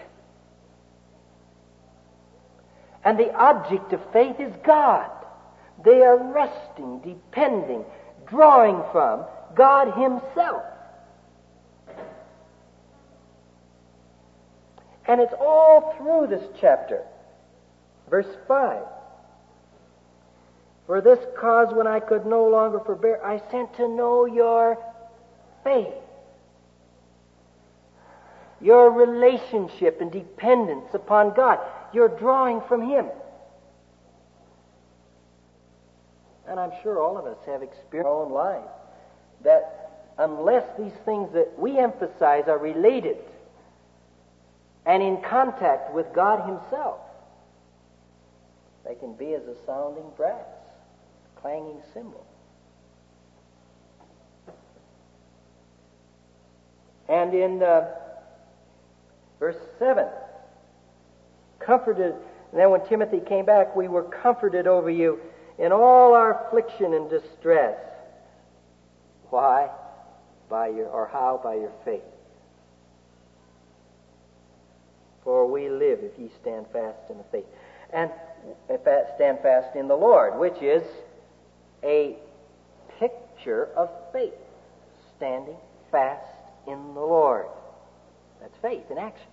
And the object of faith is God. They are resting, depending, drawing from God Himself. And it's all through this chapter. Verse 5. For this cause, when I could no longer forbear, I sent to know your faith, your relationship and dependence upon God. You're drawing from Him. And I'm sure all of us have experienced in our own lives that unless these things that we emphasize are related and in contact with God Himself, they can be as a sounding brass, clanging cymbal. And in verse 7, comforted, and then when Timothy came back, we were comforted over you in all our affliction and distress. Why? By your faith. For we live if ye stand fast in the faith. And stand fast in the Lord, which is a picture of faith. Standing fast in the Lord. That's faith in action.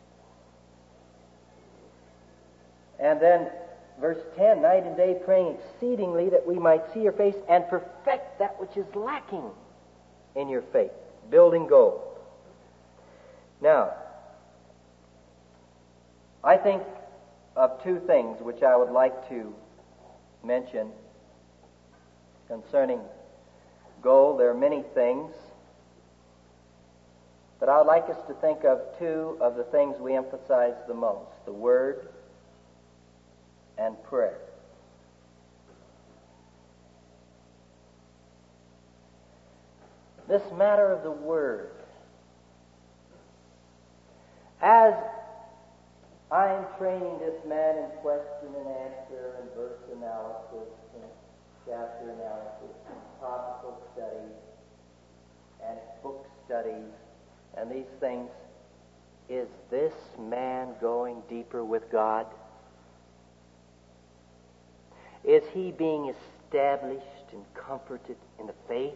And then verse 10, night and day praying exceedingly that we might see your face and perfect that which is lacking in your faith. Building gold. Now, I think of two things which I would like to mention concerning gold. There are many things, but I would like us to think of two of the things we emphasize the most: the Word and prayer. This matter of the Word. As I am training this man in question and answer and verse analysis and chapter analysis and topical studies and book studies and these things, is this man going deeper with God? Is he being established and comforted in the faith?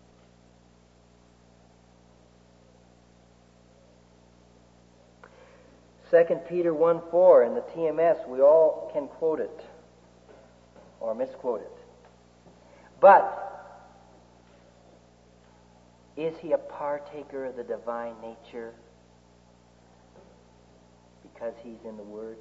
Second Peter 1:4 in the TMS, we all can quote it or misquote it. But is he a partaker of the divine nature because he's in the Word?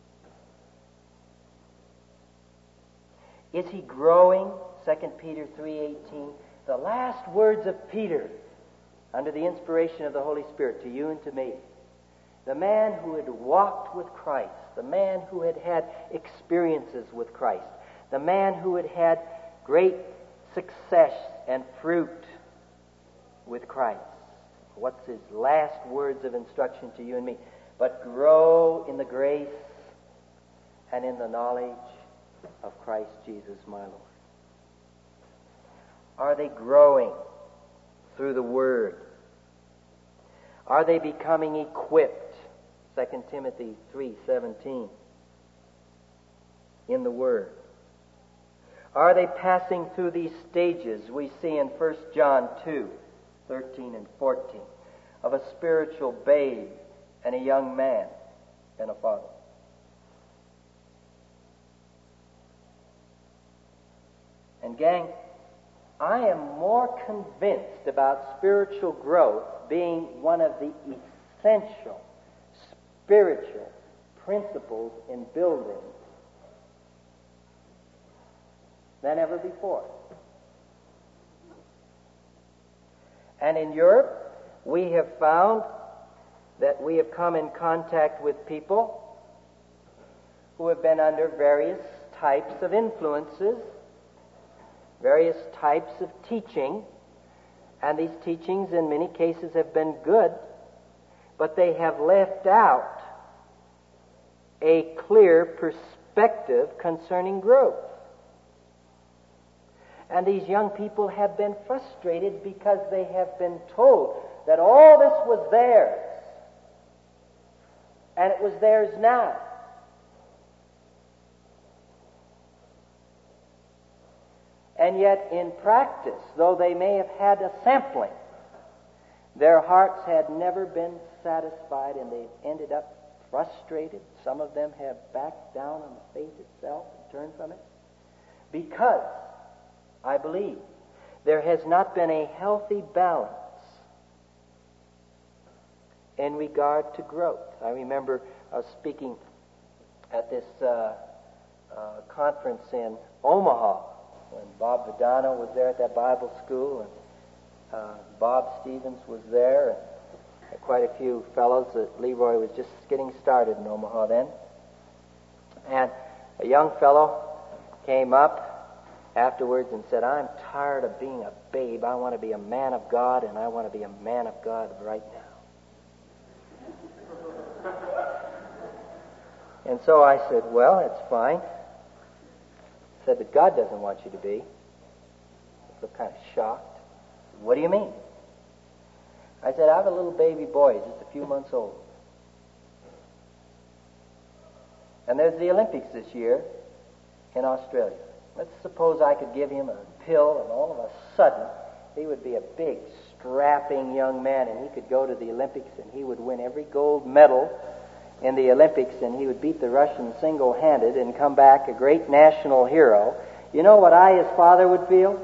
Is he growing? 2 Peter 3:18, the last words of Peter under the inspiration of the Holy Spirit to you and to me. The man who had walked with Christ, the man who had had experiences with Christ, the man who had had great success and fruit with Christ. What's his last words of instruction to you and me? But grow in the grace and in the knowledge of Christ Jesus my Lord. Are they growing through the Word? Are they becoming equipped? 2 Timothy 3:17 in the Word. Are they passing through these stages we see in 1 John 2 13 and 14, of a spiritual babe and a young man and a father. And gang, I am more convinced about spiritual growth being one of the essential spiritual principles in building than ever before. And in Europe, we have found that we have come in contact with people who have been under various types of influences, various types of teaching, and these teachings in many cases have been good, but they have left out a clear perspective concerning growth. And these young people have been frustrated because they have been told that all this was theirs, and it was theirs now. And yet in practice, though they may have had a sampling, their hearts had never been satisfied, and they've ended up frustrated. Some of them have backed down on the faith itself and turned from it, because I believe there has not been a healthy balance in regard to growth. I remember I was speaking at this conference in Omaha when Bob Vidano was there at that Bible school, and Bob Stevens was there, and quite a few fellows. Leroy was just getting started in Omaha then. And a young fellow came up afterwards and said, "I'm tired of being a babe. I want to be a man of God, and I want to be a man of God right now." And so I said, "Well, it's fine." I said, "But God doesn't want you to be." He looked kind of shocked. "What do you mean?" I said, "I have a little baby boy, he's just a few months old. And there's the Olympics this year in Australia. Let's suppose I could give him a pill, and all of a sudden he would be a big, strapping young man, and he could go to the Olympics, and he would win every gold medal in the Olympics, and he would beat the Russians single-handed and come back a great national hero. You know what I, his father, would feel?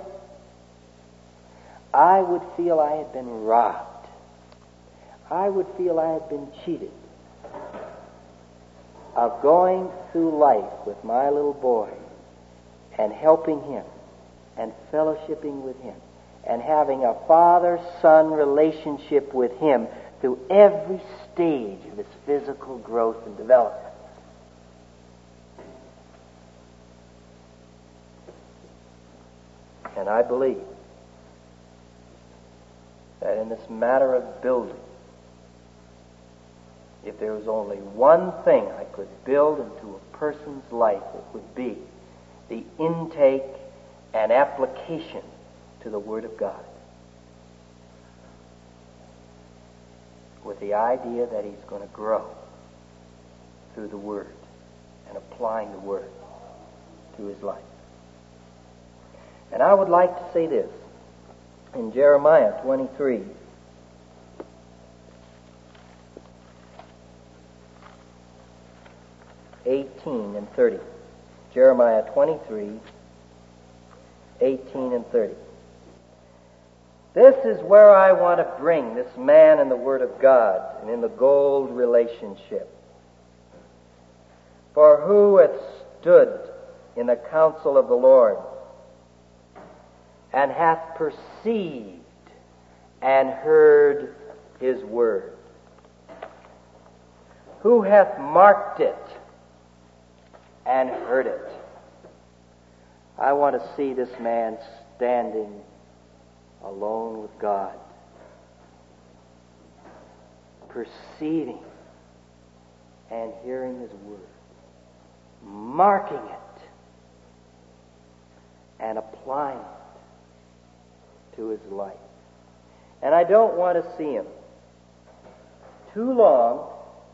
I would feel I had been robbed. I would feel I had been cheated of going through life with my little boy and helping him and fellowshipping with him and having a father-son relationship with him through every stage of his physical growth and development." And I believe that in this matter of building, if there was only one thing I could build into a person's life, it would be the intake and application to the Word of God, with the idea that he's going to grow through the Word and applying the Word to his life. And I would like to say this in Jeremiah 23. and 30. Jeremiah 23, 18 and 30. This is where I want to bring this man in the Word of God and in the gold relationship. "For who hath stood in the counsel of the Lord, and hath perceived and heard his word? Who hath marked it and heard it?" I want to see this man standing alone with God, perceiving and hearing his word, marking it and applying it to his life. And I don't want to see him too long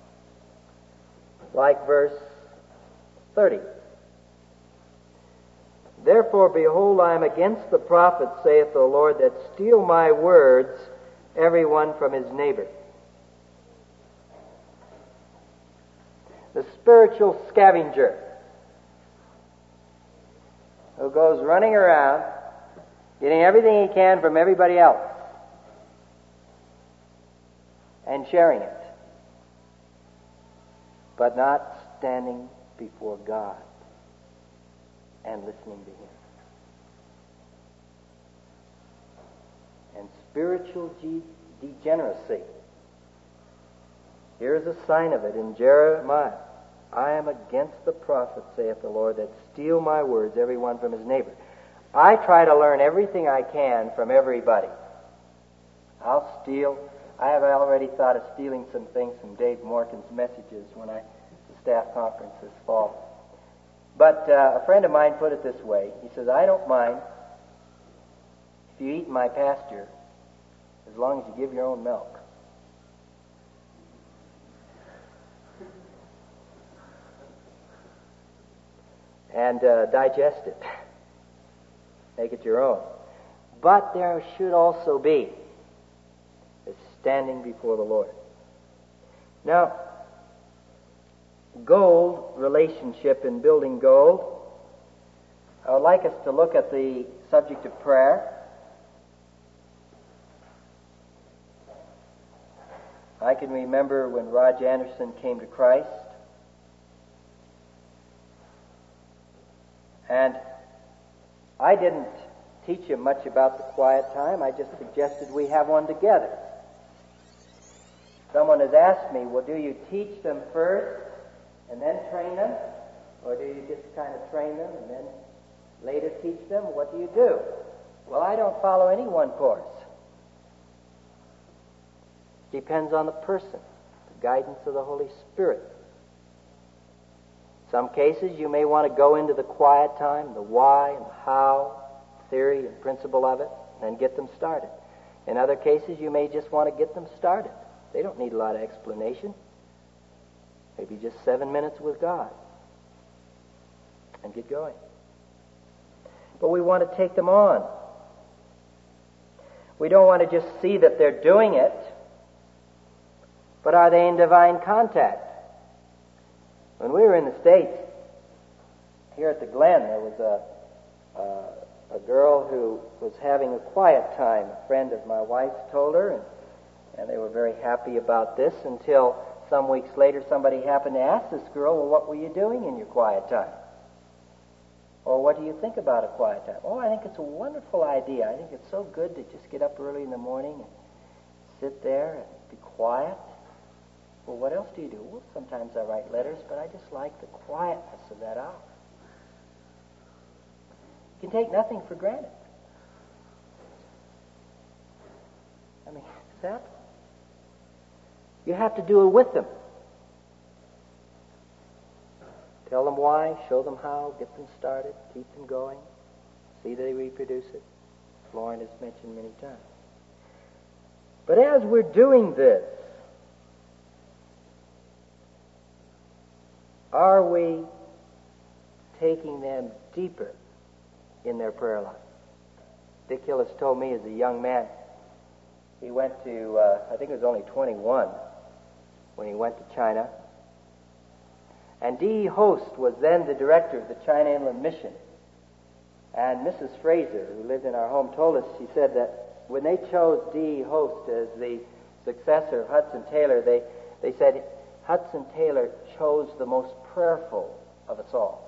like verse 30. "Therefore, behold, I am against the prophets, saith the Lord, that steal my words everyone from his neighbor. The spiritual scavenger who goes running around getting everything he can from everybody else and sharing it, but not standing before God and listening to Him. And spiritual degeneracy. Here's a sign of it in Jeremiah. I am against the prophets, saith the Lord, that steal my words, every one from his neighbor. I try to learn everything I can from everybody. I'll steal. I have already thought of stealing some things from Dave Morgan's messages when the staff conference this fall. But a friend of mine put it this way. He says, I don't mind if you eat in my pasture as long as you give your own milk. And digest it. Make it your own. But there should also be a standing before the Lord. Now, gold relationship in building gold. I would like us to look at the subject of prayer. I can remember when Raj Anderson came to Christ. And I didn't teach him much about the quiet time. I just suggested we have one together. Someone has asked me, well, do you teach them first and then train them? Or do you just kind of train them and then later teach them? What do you do? Well, I don't follow any one course. Depends on the person, the guidance of the Holy Spirit. Some cases you may want to go into the quiet time, the why and the how, theory and principle of it, and then get them started. In other cases, you may just want to get them started. They don't need a lot of explanation. Maybe just 7 minutes with God and get going. But we want to take them on. We don't want to just see that they're doing it, but are they in divine contact? When we were in the States, here at the Glen, there was a girl who was having a quiet time. A friend of my wife's told her, and they were very happy about this until some weeks later somebody happened to ask this girl, well, what were you doing in your quiet time? Or what do you think about a quiet time? Oh, I think it's a wonderful idea. I think it's so good to just get up early in the morning and sit there and be quiet. Well, what else do you do? Well, sometimes I write letters, but I just like the quietness of that hour. You can take nothing for granted. I mean, that you have to do it with them. Tell them why, show them how, get them started, keep them going, see that they reproduce it. Lauren has mentioned many times. But as we're doing this, are we taking them deeper in their prayer life? Dick Hillis told me as a young man, he went to, I think he was only 21 when he went to China. And D. Host was then the director of the China Inland Mission. And Mrs. Fraser, who lived in our home, told us, she said that when they chose D. Host as the successor of Hudson Taylor, they said Hudson Taylor chose the most prayerful of us all.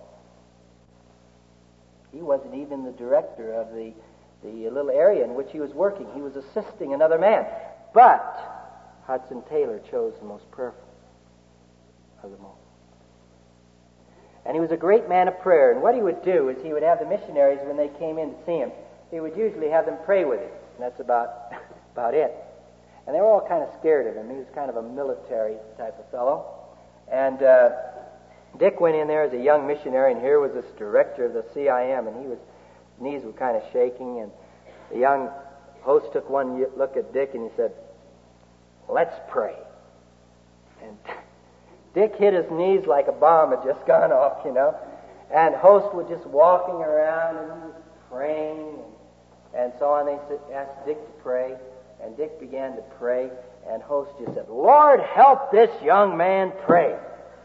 He wasn't even the director of the little area in which he was working. He was assisting another man. But Hudson Taylor chose the most prayerful of them all. And he was a great man of prayer. And what he would do is he would have the missionaries, when they came in to see him, he would usually have them pray with him. And that's about it. And they were all kind of scared of him. He was kind of a military type of fellow. And Dick went in there as a young missionary, and here was this director of the CIM, and his knees were kind of shaking. And the young host took one look at Dick, and he said, "Let's pray." And Dick hit his knees like a bomb had just gone off, you know. And host was just walking around, and he was praying, and so on. They asked Dick to pray. And Dick began to pray, and host just said, "Lord, help this young man pray."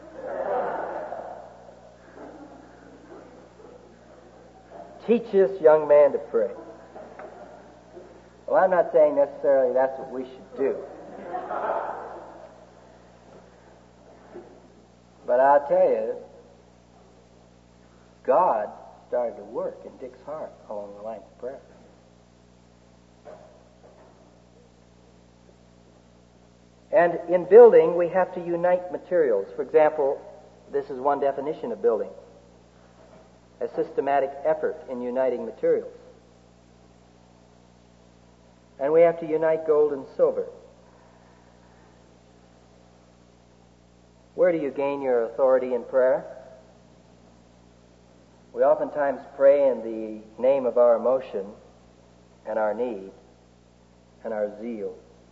Teach this young man to pray. Well, I'm not saying necessarily that's what we should do. But I'll tell you, God started to work in Dick's heart along the lines of prayer. And in building, we have to unite materials. For example, this is one definition of building: a systematic effort in uniting materials. And we have to unite gold and silver. Where do you gain your authority in prayer? We oftentimes pray in the name of our emotion and our need and our zeal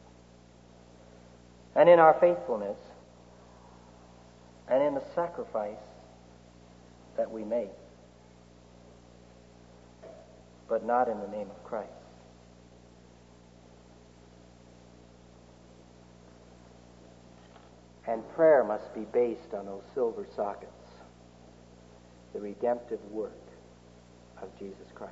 and in our faithfulness and in the sacrifice that we make, but not in the name of Christ. And prayer must be based on those silver sockets, the redemptive work of Jesus Christ.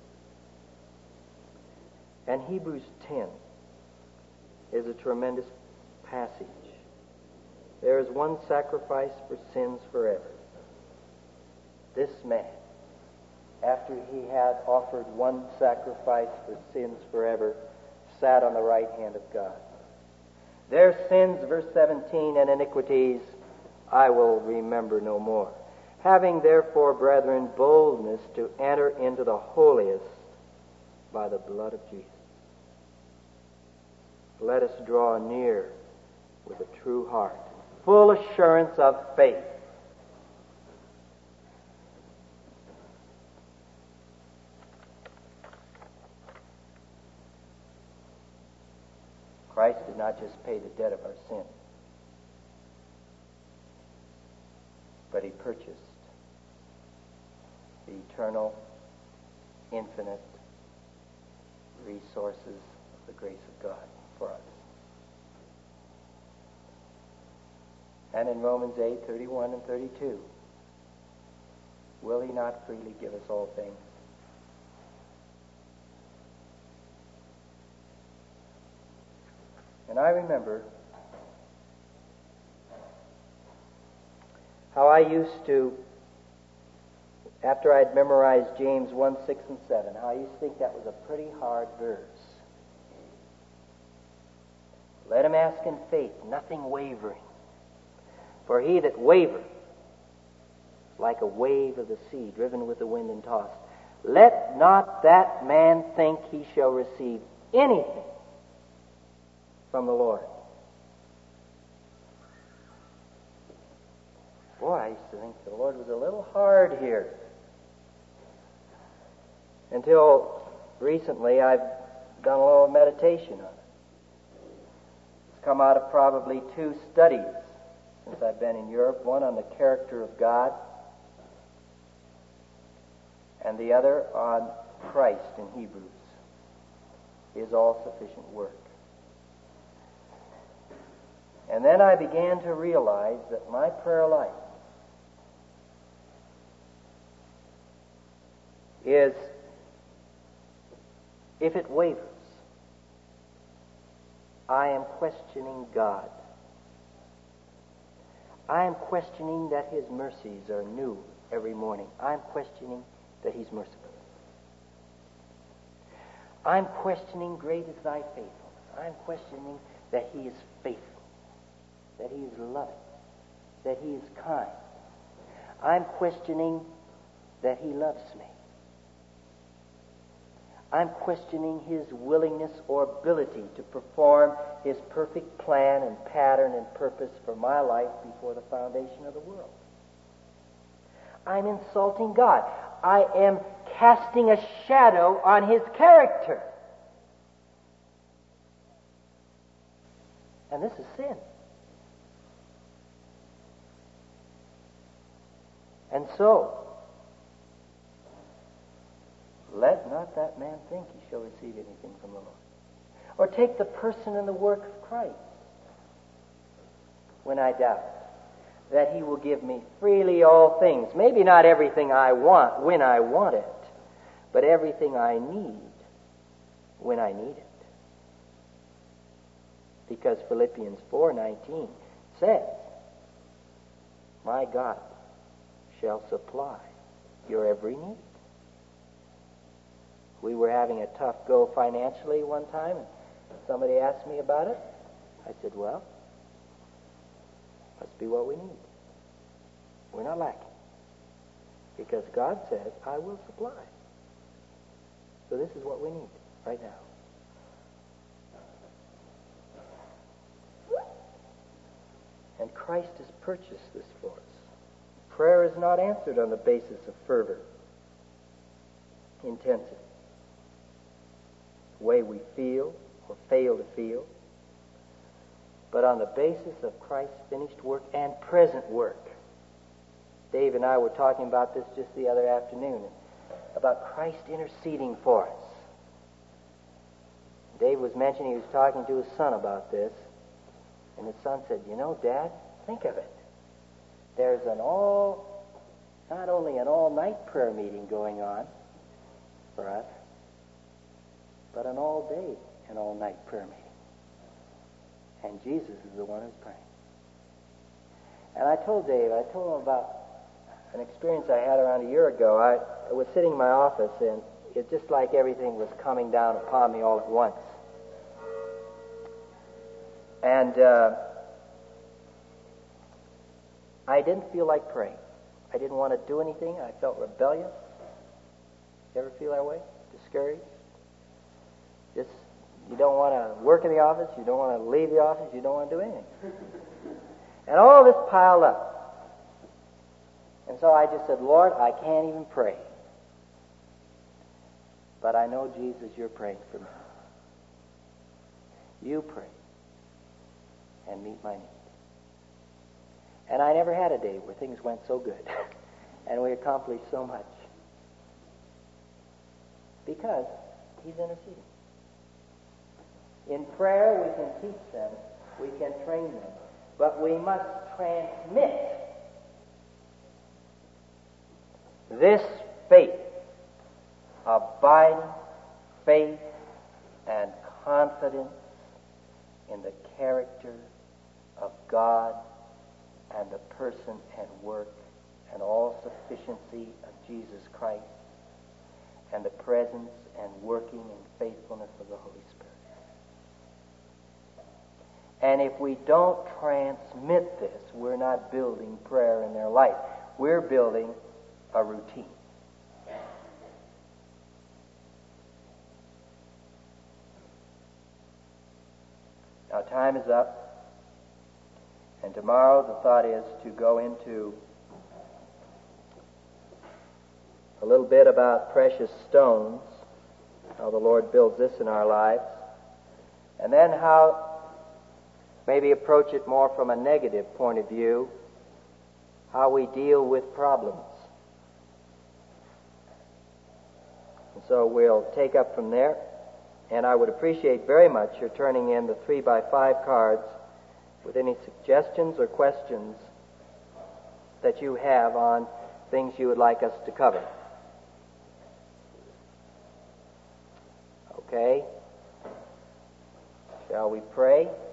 And Hebrews 10 is a tremendous passage. There is one sacrifice for sins forever. This man, after he had offered one sacrifice for sins forever, sat on the right hand of God. Their sins, verse 17, and iniquities I will remember no more. Having therefore, brethren, boldness to enter into the holiest by the blood of Jesus. Let us draw near with a true heart, full assurance of faith. Christ did not just pay the debt of our sin, but he purchased the eternal, infinite resources of the grace of God for us. And in Romans 8:31 and 32, will he not freely give us all things? And I remember how I used to, after I'd memorized James 1, 6, and 7, how I used to think that was a pretty hard verse. Let him ask in faith, nothing wavering. For he that wavereth is like a wave of the sea, driven with the wind and tossed. Let not that man think he shall receive anything from the Lord. Boy, I used to think the Lord was a little hard here. Until recently, I've done a little meditation on it. It's come out of probably 2 studies since I've been in Europe, one on the character of God, and the other on Christ in Hebrews, his all-sufficient work. And then I began to realize that my prayer life is, if it wavers, I am questioning God. I am questioning that his mercies are new every morning. I'm questioning that he's merciful. I'm questioning, great is thy faithfulness. I'm questioning that he is faithful, that he is loving, that he is kind. I'm questioning that he loves me. I'm questioning his willingness or ability to perform his perfect plan and pattern and purpose for my life before the foundation of the world. I'm insulting God. I am casting a shadow on his character. And this is sin. And so, let not that man think he shall receive anything from the Lord. Or take the person and the work of Christ. When I doubt that He will give me freely all things, maybe not everything I want when I want it, but everything I need when I need it. Because Philippians 4:19 says, "My God shall supply your every need." We were having a tough go financially one time, and somebody asked me about it. I said, well, must be what we need. We're not lacking. Because God says, I will supply. So this is what we need right now. And Christ has purchased this for us. Prayer is not answered on the basis of fervor, intensity, the way we feel or fail to feel, but on the basis of Christ's finished work and present work. Dave and I were talking about this just the other afternoon, about Christ interceding for us. Dave was mentioning he was talking to his son about this, and his son said, you know, Dad, think of it. There's not only an all-night prayer meeting going on for us, but an all-day and all-night prayer meeting. And Jesus is the one who's praying. And I told Dave him about an experience I had around a year ago. I was sitting in my office, and it's just like everything was coming down upon me all at once. And I didn't feel like praying. I didn't want to do anything. I felt rebellious. You ever feel that way? Discouraged? Just, you don't want to work in the office. You don't want to leave the office. You don't want to do anything. And all this piled up. And so I just said, Lord, I can't even pray. But I know, Jesus, you're praying for me. You pray and meet my need. And I never had a day where things went so good and we accomplished so much. Because He's interceding. In prayer, we can teach them, we can train them, but we must transmit this faith, abiding faith and confidence in the character of God and the person and work and all sufficiency of Jesus Christ and the presence and working and faithfulness of the Holy Spirit. And if we don't transmit this, we're not building prayer in their life. We're building a routine. Now, time is up. And tomorrow the thought is to go into a little bit about precious stones, how the Lord builds this in our lives, and then how maybe approach it more from a negative point of view, how we deal with problems. And so we'll take up from there, and I would appreciate very much your turning in the 3x5 cards with any suggestions or questions that you have on things you would like us to cover. Okay? Shall we pray?